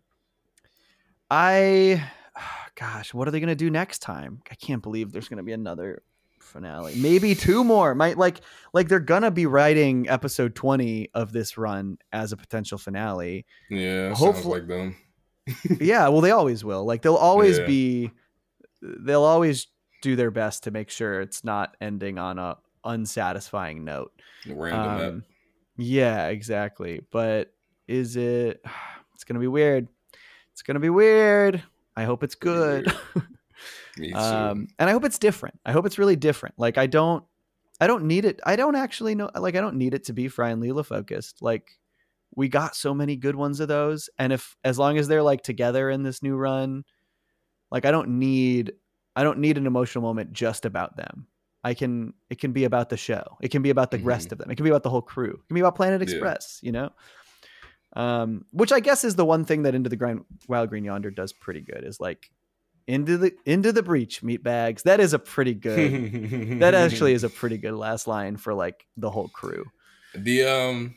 I, gosh, what are they gonna do next time? I can't believe there's gonna be another finale. Maybe two more. Might like like they're gonna be writing episode twenty of this run as a potential finale. Yeah, sounds Hopefully- like them. Yeah, well, they always will. Like they'll always Yeah. be. They'll always do their best to make sure it's not ending on a unsatisfying note. Random ep. Um, yeah, exactly. But is it? It's gonna be weird. It's gonna be weird. I hope it's good. Me too. um, and I hope it's different. I hope it's really different. Like I don't, I don't need it. I don't actually know. Like I don't need it to be Fry and Leela focused. Like we got so many good ones of those, and if as long as they're like together in this new run. Like I don't need, I don't need an emotional moment just about them. I can, it can be about the show. It can be about the Mhm. rest of them. It can be about the whole crew. It can be about Planet Yeah. Express, you know? Um, which I guess is the one thing that Into the Grind, Wild Green Yonder does pretty good is like into the, into the breach, meat bags. That is a pretty good, that actually is a pretty good last line for like the whole crew. the um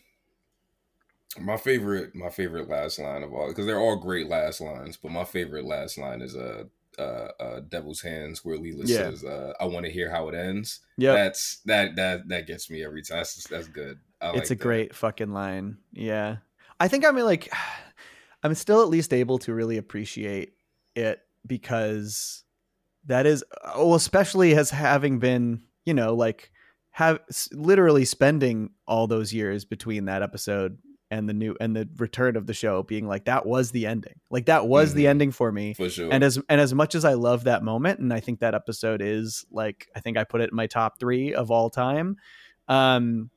my favorite my favorite last line of all, because they're all great last lines, but my favorite last line is uh uh, uh Devil's Hands, where Leela Yeah. says uh I want to hear how it ends. Yeah. That's that that that gets me every time. That's that's good. I It's like a that. great fucking line. Yeah. I think I'm like, I'm still at least able to really appreciate it because that is, well, especially as having been, you know, like have s- literally spending all those years between that episode and the new and the return of the show being like, that was the ending. Like that was the Mhm. ending for me. for sure. And as and as much as I love that moment, and I think that episode is like, I think I put it in my top three of all time. Um,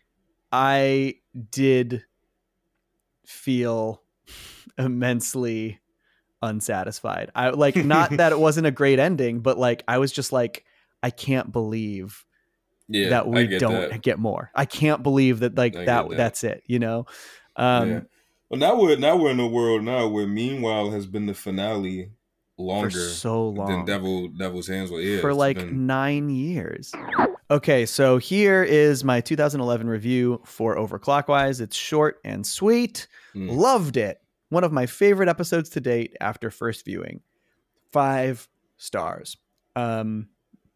I did feel immensely unsatisfied. I like not that it wasn't a great ending, but like I was just like, I can't believe Yeah, that I we get don't that. get more. I can't believe that like I that, get that. that's it, you know? Um, Yeah. Well, now we're now we're in a world now where Meanwhile has been the finale longer for so long. than Devil Devil's Hands. Well, yeah, for it's like been- nine years. Okay, so here is my two thousand eleven review for Overclockwise. It's short and sweet. Mm. Loved it. One of my favorite episodes to date after first viewing. Five stars. Um,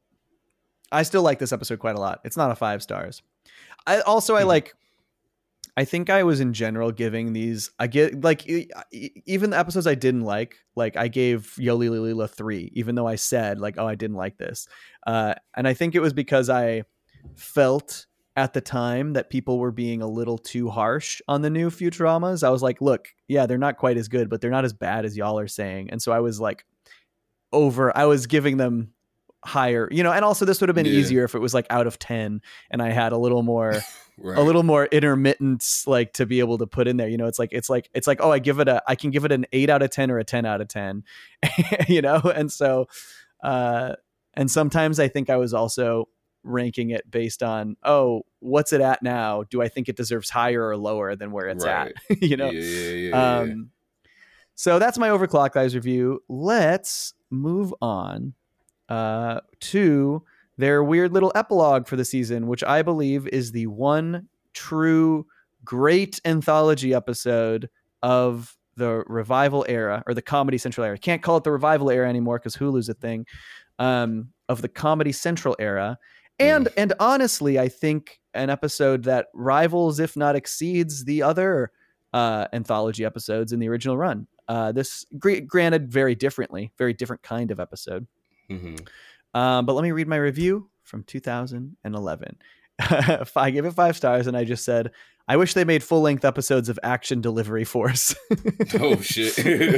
I still like this episode quite a lot. It's not a five stars. I also I Mhm. like. I think I was in general giving these. I get like e- e- even the episodes I didn't like. Like I gave Yoli Lila three, even though I said like, oh, I didn't like this. Uh, and I think it was because I felt at the time that people were being a little too harsh on the new Futuramas. I was like, look, yeah, they're not quite as good, but they're not as bad as y'all are saying. And so I was like, over. I was giving them higher, you know. And also, this would have been Yeah. easier if it was like out of ten, and I had a little more. right. a little more intermittence like to be able to put in there, you know. It's like it's like it's like oh, I give it a I can give it an eight out of ten or a ten out of ten, you know. And so uh and sometimes I think I was also ranking it based on, oh, what's it at now, do I think it deserves higher or lower than where it's Right. at, you know. Yeah, yeah, yeah, um yeah. So that's my Overclockwise review. Let's move on uh to their weird little epilogue for the season, which I believe is the one true great anthology episode of the revival era, or the Comedy Central era. Can't call it the revival era anymore because Hulu's a thing. Um, of the Comedy Central era. And Mm. and honestly, I think an episode that rivals, if not exceeds, the other uh, anthology episodes in the original run. Uh, this, gr- granted, very differently, very different kind of episode. Mhm. Um, but let me read my review from two thousand eleven. If I gave it five stars, and I just said, I wish they made full length episodes of Action Delivery Force. Oh shit.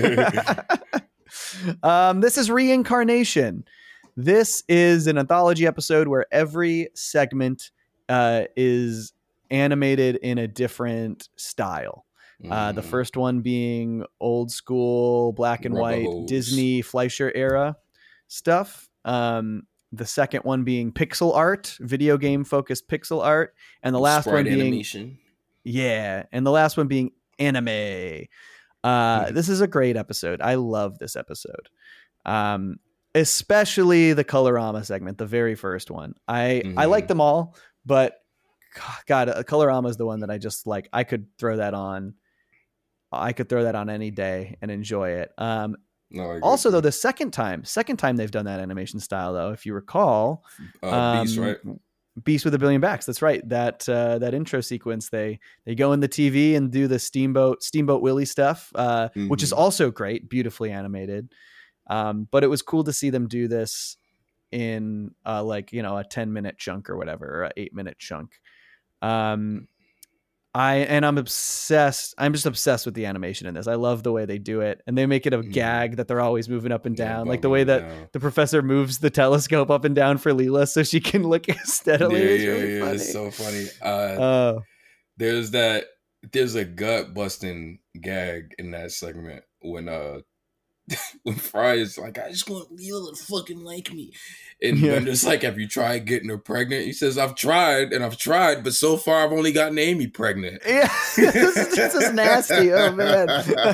um, this is Reincarnation. This is an anthology episode where every segment uh, is animated in a different style. Uh, the Mm. first one being old school black and Rubber white hose. Disney Fleischer era stuff. Um, the second one being pixel art, video game focused pixel art, and the last Sprite one being animation. yeah, and the last one being anime. Uh, this is a great episode. I love this episode, um, especially the Colorama segment, the very first one. I I Mhm. like them all, but God, uh, Colorama is the one that I just like. I could throw that on. I could throw that on any day and enjoy it. Um, No, I get also, that. though, the second time, second time they've done that animation style, though, if you recall, uh, Beast, um, right? Beast with a Billion Backs. That's right. That uh, that intro sequence, they they go in the T V and do the Steamboat Steamboat Willie stuff, uh, which is Mhm. also great, beautifully animated. Um, but it was cool to see them do this in uh, like you know a ten minute chunk or whatever, or a eight minute chunk. Um, I and I'm obsessed. I'm just obsessed with the animation in this. I love the way they do it, and they make it a Mhm. gag that they're always moving up and Yeah, down, like the bumping way it that down. the professor moves the telescope up and down for Leela so she can look steadily. Yeah, It's yeah, really yeah. funny. It's so funny. Uh, Uh, there's that. There's a gut busting gag in that segment when uh when Fry is like, I just want Leela to fucking like me, and Yeah. when it's like, have you tried getting her pregnant? He says, I've tried and I've tried, but so far I've only gotten Amy pregnant. yeah, this is just as nasty. Oh man.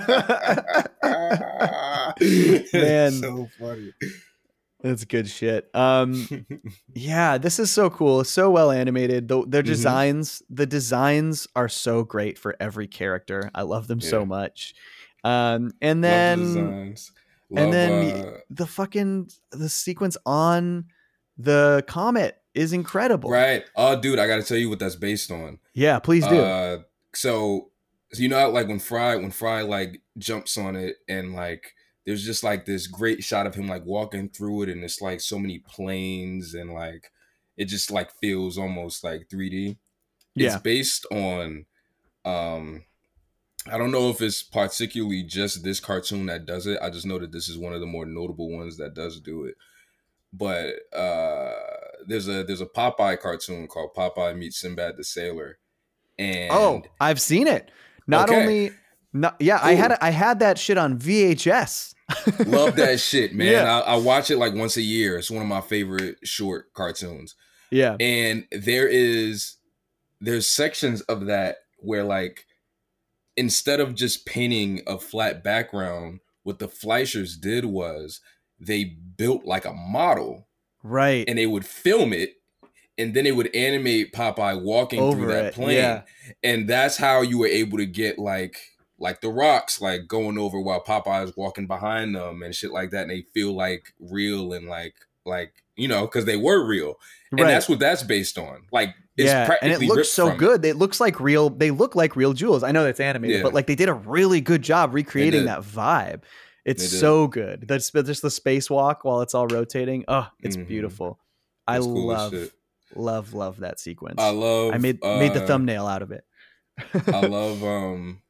Man. It's so funny. That's good shit. Um, yeah, this is so cool. It's so well animated. The, their Mhm. designs, the designs are so great for every character. I love them so Yeah. much. Um, and Love the then designs. and Love, then uh, the fucking the sequence on the comet is incredible. right. Oh, dude, I got to tell you what that's based on. Yeah, please do. Uh, so, so you know, how, like when Fry, when Fry like jumps on it, and like there's just like this great shot of him like walking through it, and it's like so many planes, and like it just like feels almost like three D. It's Yeah. based on, um, I don't know if it's particularly just this cartoon that does it. I just know that this is one of the more notable ones that does do it. But uh, there's a there's a Popeye cartoon called Popeye Meets Sinbad the Sailor, and Oh, I've seen it. Not Okay. only, not, yeah, I Cool. had I had that shit on V H S. love that shit, man. Yeah. I, I watch it like once a year. It's one of my favorite short cartoons. Yeah. And there is there's sections of that where like instead of just painting a flat background, what the Fleischers did was they built like a model, right, and they would film it, and then they would animate Popeye walking Over through that it, plane, yeah. and that's how you were able to get like like the rocks like going over while Popeye is walking behind them and shit like that, and they feel like real and like like you know because they were real, and Right. that's what that's based on. Like it's yeah, and practically it looks ripped so from good. It. it looks like real. They look like real jewels. I know that's animated, Yeah. but like they did a really good job recreating did. that vibe. It's They did. so good. That's just the spacewalk while it's all rotating. Oh, it's Mhm. beautiful. I It's cool as love, shit. love, love that sequence. I love. I made made the uh, thumbnail out of it. I love um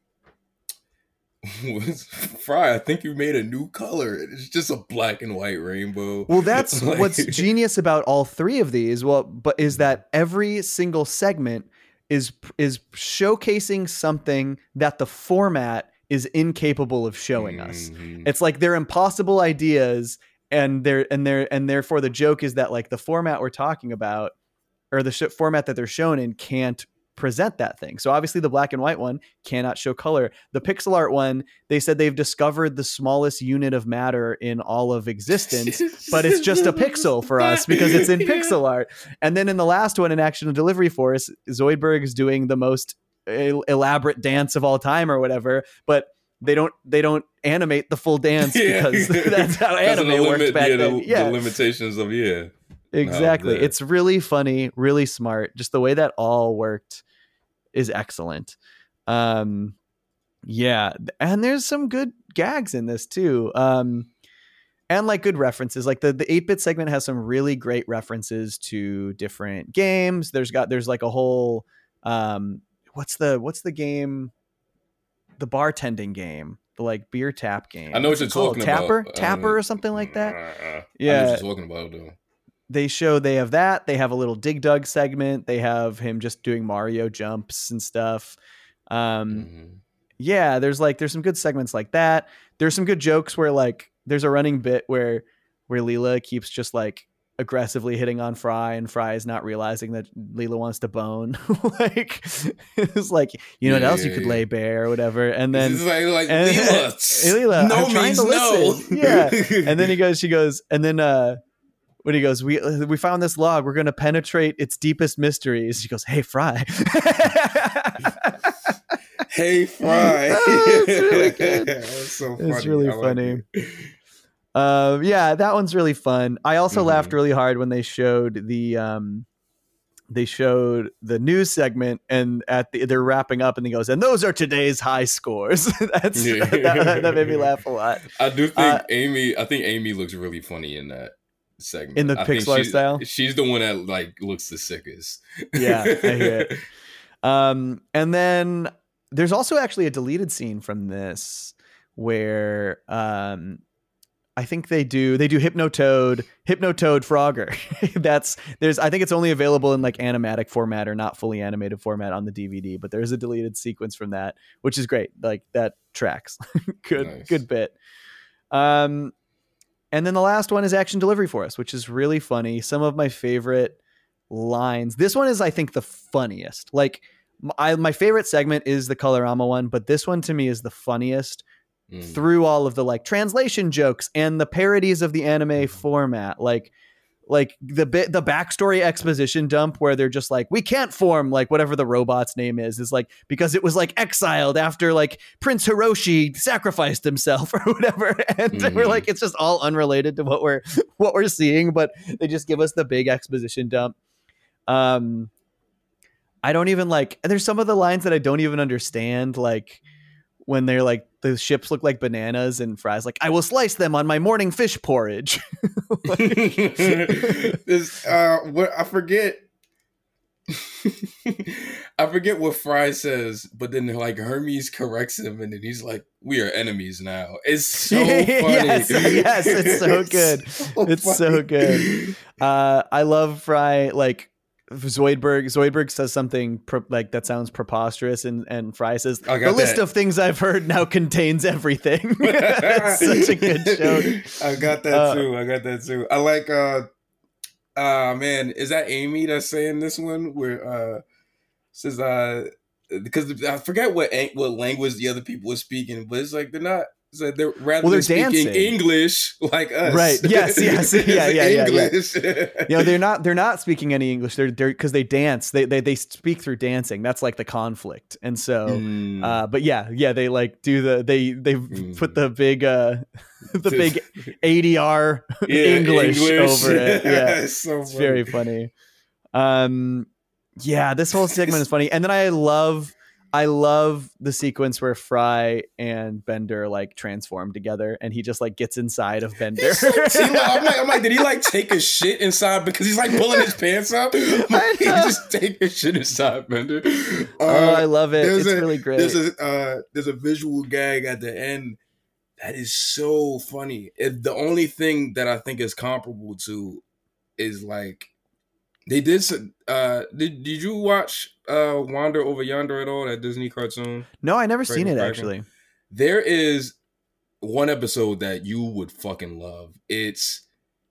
Fry, I think you made a new color. It's just a black and white rainbow. Well, that's Like- what's genius about all three of these. Well, but is that every single segment is is showcasing something that the format is incapable of showing us. Mhm. It's like they're impossible ideas, and they're and they're and therefore the joke is that like the format we're talking about, or the sh- format that they're shown in, can't present that thing. So obviously the black and white one cannot show color. The pixel art one, they said they've discovered the smallest unit of matter in all of existence, but it's just a pixel for us because it's in pixel art. And then in the last one, in Action and Delivery Force, Zoidberg is doing the most el- elaborate dance of all time or whatever, but they don't they don't animate the full dance because that's how 'Cause of the anime worked limit- back yeah, then. the, Yeah, the limitations of yeah. exactly. that. It's really funny, really smart. Just the way that all worked is excellent. Um, yeah, and there's some good gags in this too. Um, and like good references. Like the the eight-bit segment has some really great references to different games. There's got there's like a whole um, what's the what's the game? The bartending game, the like beer tap game. I know What's what it you're called? talking Tapper, about. Tapper, Um, or something like that. Uh, I know Yeah. what you're talking about though. They show they have that. They have a little Dig Dug segment. They have him just doing Mario jumps and stuff. Um, Mhm. yeah, there's like there's some good segments like that. There's some good jokes where like there's a running bit where where Leela keeps just like aggressively hitting on Fry, and Fry is not realizing that Leela wants to bone. Like it's like, you know what Yeah, else yeah, you could yeah. lay bare or whatever. And then It's like, like and- Leela, Leela, no I'm trying means to no. listen. Yeah. And then he goes, she goes, and then uh when he goes, we we found this log. We're going to penetrate its deepest mysteries. She goes, hey, Fry. Hey, Fry. Oh, it's really good. That's so funny. It's really I like funny. it. Uh, yeah, that one's really fun. I also Mhm. laughed really hard when they showed the um, they showed the news segment, and at the they're wrapping up, and he goes, and those are today's high scores. That's Yeah. that, that made me laugh a lot. I do think Uh, Amy. I think Amy looks really funny in that segment. In the I think pixel art she's- style? She's the one that like looks the sickest. Yeah, I hear it. Um, and then there's also actually a deleted scene from this where um, I think they do they do Hypnotoad, Hypnotoad Frogger. That's there's I think it's only available in like animatic format or not fully animated format on the D V D, but there's a deleted sequence from that, which is great. Like that tracks. good Nice. good bit. Um, and then the last one is Action Delivery Force, which is really funny. Some of my favorite lines. This one is, I think, the funniest. Like, m- I, my favorite segment is the Colorama one, but this one to me is the funniest Mm. through all of the like translation jokes and the parodies of the anime format. Like, like the bit, the backstory exposition dump where they're just like, we can't form like whatever the robot's name is, is like, because it was like exiled after like Prince Hiroshi sacrificed himself or whatever. And Mhm. we're like, it's just all unrelated to what we're, what we're seeing, but they just give us the big exposition dump. Um, I don't even like, there's some of the lines that I don't even understand. Like when they're like, the ships look like bananas and Fry's like, I will slice them on my morning fish porridge. this uh what I forget I forget what Fry says, but then like Hermes corrects him and then he's like, we are enemies now. It's so funny. Yes, yes, it's so good. so It's so funny. good. Uh, I love Fry. Like Zoidberg, Zoidberg says something pre- like that sounds preposterous, and and Fry says, I "The got list that. of things I've heard now contains everything." That's such a good joke. I got that Uh, too. I got that too. I like uh uh man, is that Amy that's saying this one? Where uh says uh because I forget what what language the other people were speaking, but it's like they're not. So they're rather well, they're than speaking dancing. English like us, right? Yes, yes, yeah, yeah, yeah, English. yeah. You know, they're not they're not speaking any English. They're they're because they dance. They, they they speak through dancing. That's like the conflict. And so, mm. uh, but yeah, yeah, they like do the they they mm. put the big uh the big A D R yeah, English, English over it. Yeah, it's, so it's very funny. Um, yeah, this whole segment is funny, and then I love. I love the sequence where Fry and Bender like transform together, and he just like gets inside of Bender. So, I'm, like, I'm like, did he like take a shit inside because he's like pulling his pants up? Like, he just take a shit inside Bender. Uh, oh, I love it. It's a, really great. There's a uh, there's a visual gag at the end that is so funny. It, the only thing that I think is comparable to is like. They did. Uh, did Did you watch uh, Wander Over Yonder at all? That Disney cartoon? No, I never seen it actually. There is one episode that you would fucking love. It's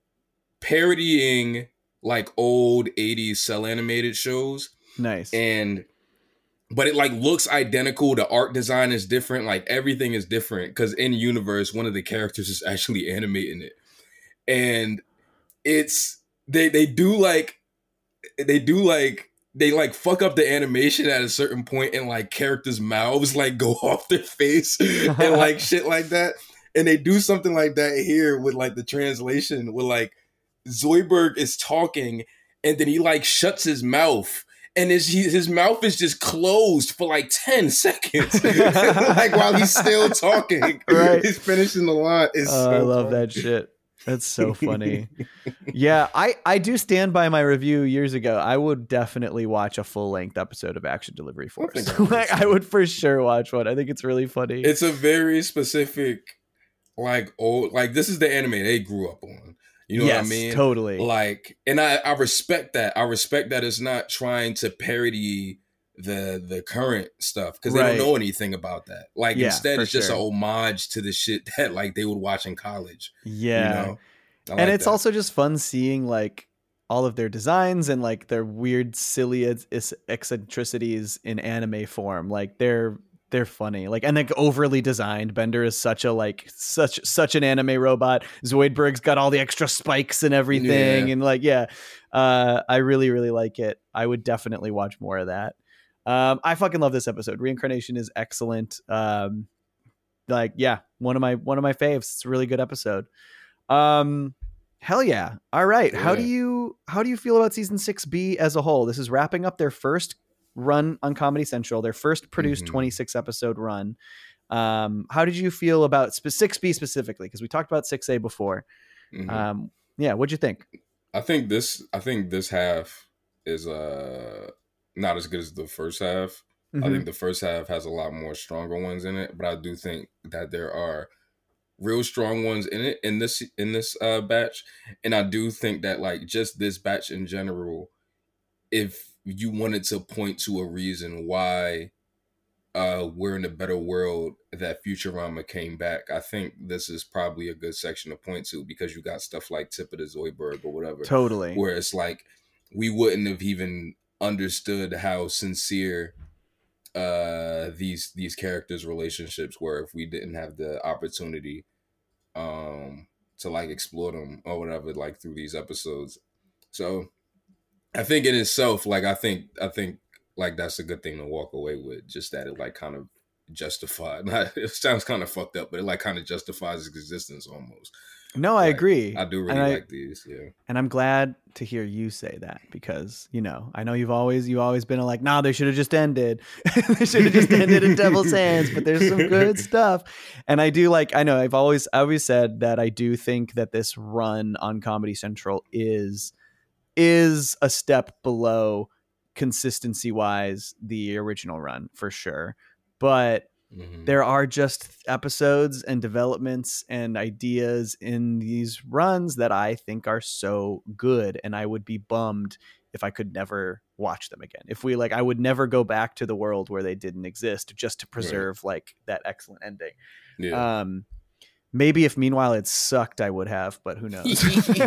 parodying like old eighties cell animated shows. Nice. And but it like looks identical. The art design is different. Like everything is different because in universe, one of the characters is actually animating it, and it's they they do like. They do like they like fuck up the animation at a certain point and like characters' mouths like go off their face and like shit like that. And they do something like that here with like the translation where like Zoidberg is talking and then he like shuts his mouth and his his mouth is just closed for like ten seconds. Like while he's still talking. Right. He's finishing the line. It's oh, so I love funny. that shit. That's so funny. Yeah, I, I do stand by my review years ago. I would definitely watch a full-length episode of Action Delivery Force. I, like, I would for sure watch one. I think it's really funny. It's a very specific, like, old, like, this is the anime they grew up on. You know yes, what I mean? Totally. Like, and I, I respect that. I respect that it's not trying to parody the the current stuff because they right. don't know anything about that. Like yeah, instead it's just sure. an homage to the shit that like they would watch in college. Yeah. You know? And like it's that. also just fun seeing like all of their designs and like their weird silly eccentricities in anime form. Like they're they're funny. Like and like overly designed. Bender is such a like such such an anime robot. Zoidberg's got all the extra spikes and everything. Yeah. And like yeah. Uh I really, really like it. I would definitely watch more of that. Um, I fucking love this episode. Reincarnation is excellent. Um, like, yeah, one of my one of my faves. It's a really good episode. Um, hell yeah. All right. Yeah. How do you how do you feel about season six B as a whole? This is wrapping up their first run on Comedy Central, their first produced mm-hmm. twenty-six episode run. Um, how did you feel about six B specifically? Because we talked about six A before. Mm-hmm. Um, yeah, what'd you think? I think this I think this half is uh not as good as the first half. Mm-hmm. I think the first half has a lot more stronger ones in it, but I do think that there are real strong ones in it in this in this uh, batch, and I do think that like just this batch in general, if you wanted to point to a reason why uh, we're in a better world that Futurama came back, I think this is probably a good section to point to because you got stuff like Tip of the Zoidberg or whatever, Totally, where it's like we wouldn't have even understood how sincere uh these these characters' relationships were if we didn't have the opportunity um to like explore them or whatever like through these episodes. So I think in itself, like I think I think like that's a good thing to walk away with, just that it like kind of justified. It sounds kind of fucked up, but it like kind of justifies its existence almost. No, I like, agree. I do really I, like these, yeah. And I'm glad to hear you say that because, you know, I know you've always you always been like, nah, they should have just ended. They should have just ended in Devil's Hands, but there's some good stuff. And I do like, I know I've always I always said that I do think that this run on Comedy Central is is a step below consistency wise the original run for sure. But mm-hmm. there are just episodes and developments and ideas in these runs that I think are so good. And I would be bummed if I could never watch them again. If we like, I would never go back to the world where they didn't exist just to preserve right. like that excellent ending. Yeah. Um, Maybe if meanwhile it sucked, I would have, but who knows?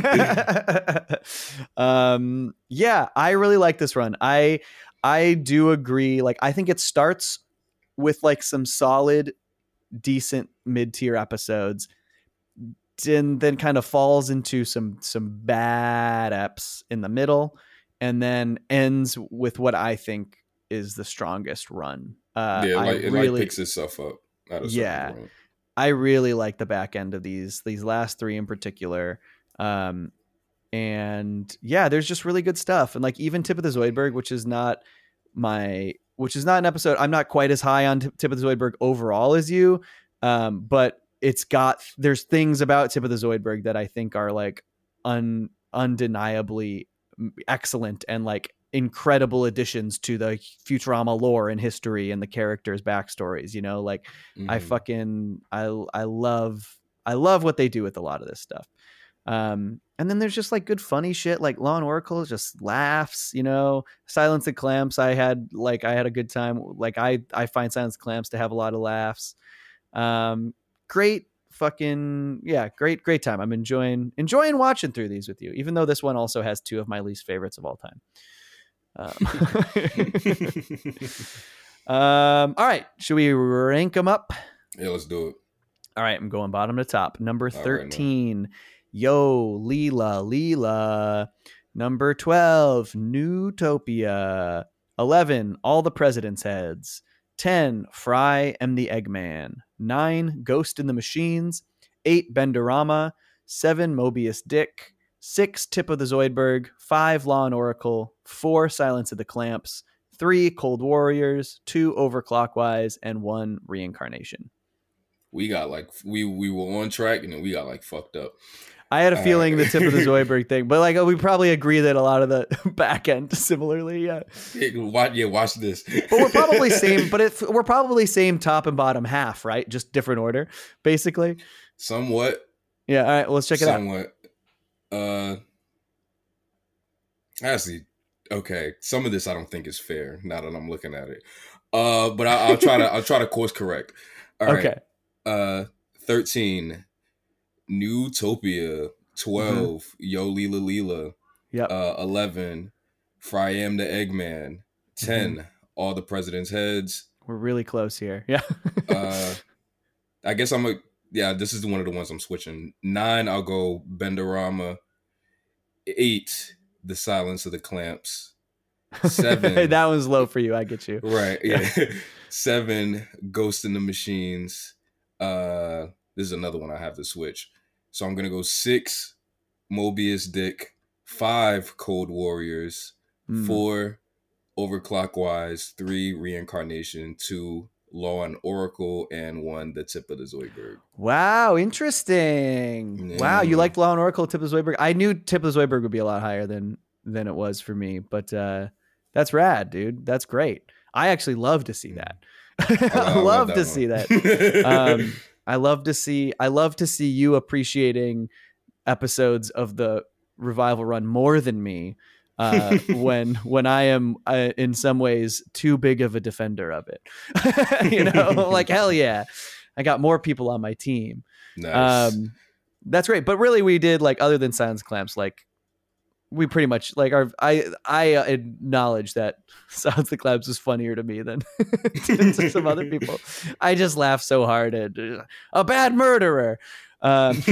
um, yeah, I really like this run. I I do agree. Like, I think it starts with like some solid, decent mid tier episodes, and then kind of falls into some some bad eps in the middle, and then ends with what I think is the strongest run. Uh, yeah, I like it really, like picks itself up. At a yeah. certain point. I really like the back end of these, these last three in particular. Um, and yeah, there's just really good stuff. And like even Tip of the Zoidberg, which is not my, which is not an episode. I'm not quite as high on Tip Tip of the Zoidberg overall as you. Um, but it's got, there's things about Tip of the Zoidberg that I think are like un, undeniably excellent and like incredible additions to the Futurama lore and history and the characters' backstories. You know, like Mhm. I fucking I I love I love what they do with a lot of this stuff. Um, and then there's just like good funny shit, like Law and Oracle, just laughs. You know, Silence and Clamps. I had like I had a good time. Like I I find Silence and Clamps to have a lot of laughs. Um, great fucking yeah, great great time. I'm enjoying enjoying watching through these with you, even though this one also has two of my least favorites of all time. Um, um, all right. Should we rank them up? Yeah, let's do it. All right. I'm going bottom to top. Number All right, thirteen, Yo, Leela, Leela. Number twelve, Newtopia. eleven, All the President's Heads. ten, Fry and the Eggman. nine, Ghost in the Machines. eight, Benderama. seven, Mobius Dick. six, Tip of the Zoidberg. five, Law and Oracle. four, Silence of the Clamps. three, Cold Warriors. two, Overclockwise. And one, Reincarnation. We got like we we were on track and then we got like fucked up. I had a All feeling right. the Tip of the Zoidberg thing, but like we probably agree that a lot of the back end similarly, yeah. Hey, watch, yeah, watch this. But we're probably same, but if we're probably same top and bottom half, right? Just different order, basically. Somewhat. Yeah. All right. Well, let's check it out. Somewhat. Uh, actually, okay. Some of this I don't think is fair. Now that I'm looking at it, uh, but I, I'll try to I'll try to course correct. All right. Okay. Uh, thirteen, Newtopia. twelve, mm-hmm. Yo Leela Leela. Yep. Uh, eleven, Fry Am the Eggman. ten, mm-hmm. All the President's Heads. We're really close here. Yeah. uh, I guess I'm a yeah. This is one of the ones I'm switching. Nine, I'll go Benderama. Eight, The Silence of the Clamps. Seven, that was low for you. I get you. Right. Yeah. Seven, Ghost in the Machines. Uh, this is another one I have to switch. So I'm gonna go six, Mobius Dick. Five, Cold Warriors. Mm. Four, Overclockwise. Three, Reincarnation. Two, Law and Oracle, and one, The Tip of the Zoidberg. Wow, interesting. Yeah. Wow, you liked Law and Oracle, Tip of the Zoidberg. I knew Tip of the Zoidberg would be a lot higher than than it was for me, but uh, that's rad, dude. That's great. I actually love to see that. I love, love to one. see that. um, I love to see. I love to see you appreciating episodes of the revival run more than me. Uh, when when I am uh, in some ways too big of a defender of it, you know, like hell yeah, I got more people on my team. Nice. Um, that's great. But really, we did like other than Silence Clamps, like we pretty much like our. I I acknowledge that Silence the Clamps is funnier to me than to some other people. I just laugh so hard at uh, a bad murderer. Um,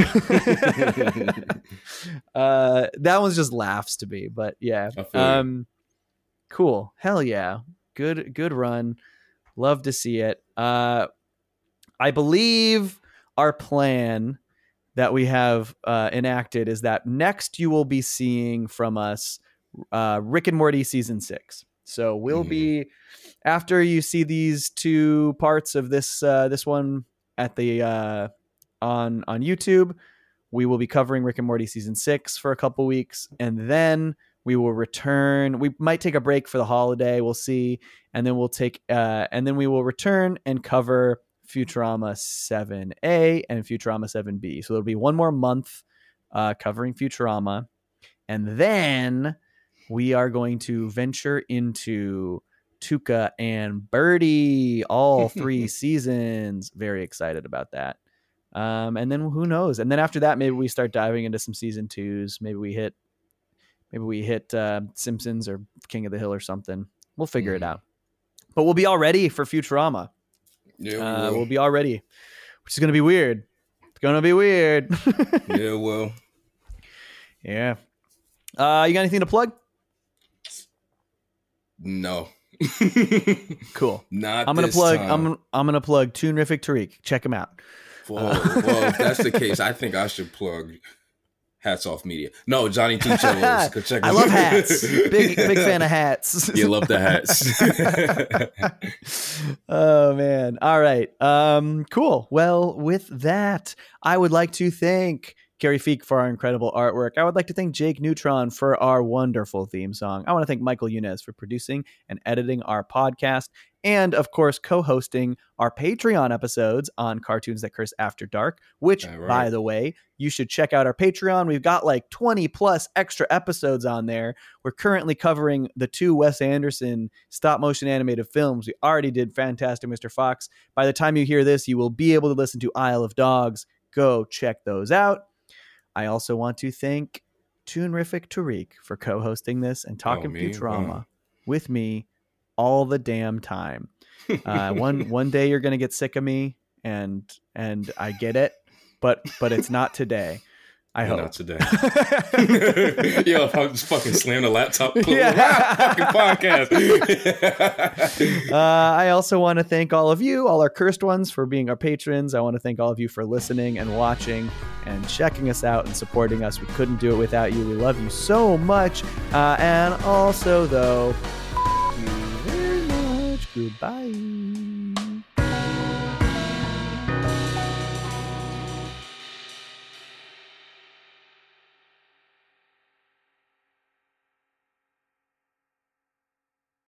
uh, that one's just laughs to me, but yeah. Um, cool. Hell yeah. Good, good run. Love to see it. Uh, I believe our plan that we have uh, enacted is that next you will be seeing from us uh, Rick and Morty season six. So we'll mm-hmm. be after you see these two parts of this uh, this one at the uh, on on YouTube, we will be covering Rick and Morty season six for a couple weeks, and then we will return. We might take a break for the holiday. We'll see, and then we'll take uh, and then we will return and cover Futurama seven A and Futurama seven B. So there'll be one more month uh, covering Futurama, and then we are going to venture into Tuca and Birdie, all three seasons. Very excited about that. Um, and then who knows? And then after that, maybe we start diving into some season twos. Maybe we hit, maybe we hit uh, Simpsons or King of the Hill or something. We'll figure mm. it out. But we'll be all ready for Futurama. Yeah, we uh, will. We'll be all ready, which is going to be weird. It's going to be weird. Yeah, well. Yeah. Uh, you got anything to plug? No. Cool. Not I'm gonna this plug. time. I'm I'm gonna plug Toonrific Tariq. Check him out. Well, well, if that's the case, I think I should plug Hats Off Media. No, Johnny Two Cellos. Go check. I love hats. Big big fan of hats. You love the hats. Oh man. All right. Um. Cool. Well, with that, I would like to thank Gary Feek for our incredible artwork. I would like to thank Jake Neutron for our wonderful theme song. I want to thank Michael Yunez for producing and editing our podcast. And, of course, co-hosting our Patreon episodes on Cartoons That Curse After Dark, which, right. by the way, you should check out our Patreon. We've got like twenty plus extra episodes on there. We're currently covering the two Wes Anderson stop-motion animated films. We already did Fantastic Mister Fox. By the time you hear this, you will be able to listen to Isle of Dogs. Go check those out. I also want to thank Toonrific Tariq for co-hosting this and talking oh, me? Futurama Wow. with me all the damn time. Uh, one one day you're gonna get sick of me, and and I get it, but but it's not today. I yeah, hope not today. Yo, if I just fucking slam the laptop, yeah. fucking podcast. uh, I also want to thank all of you, all our cursed ones, for being our patrons. I want to thank all of you for listening and watching and checking us out and supporting us. We couldn't do it without you. We love you so much. Uh, and also, though, thank you very much. Goodbye.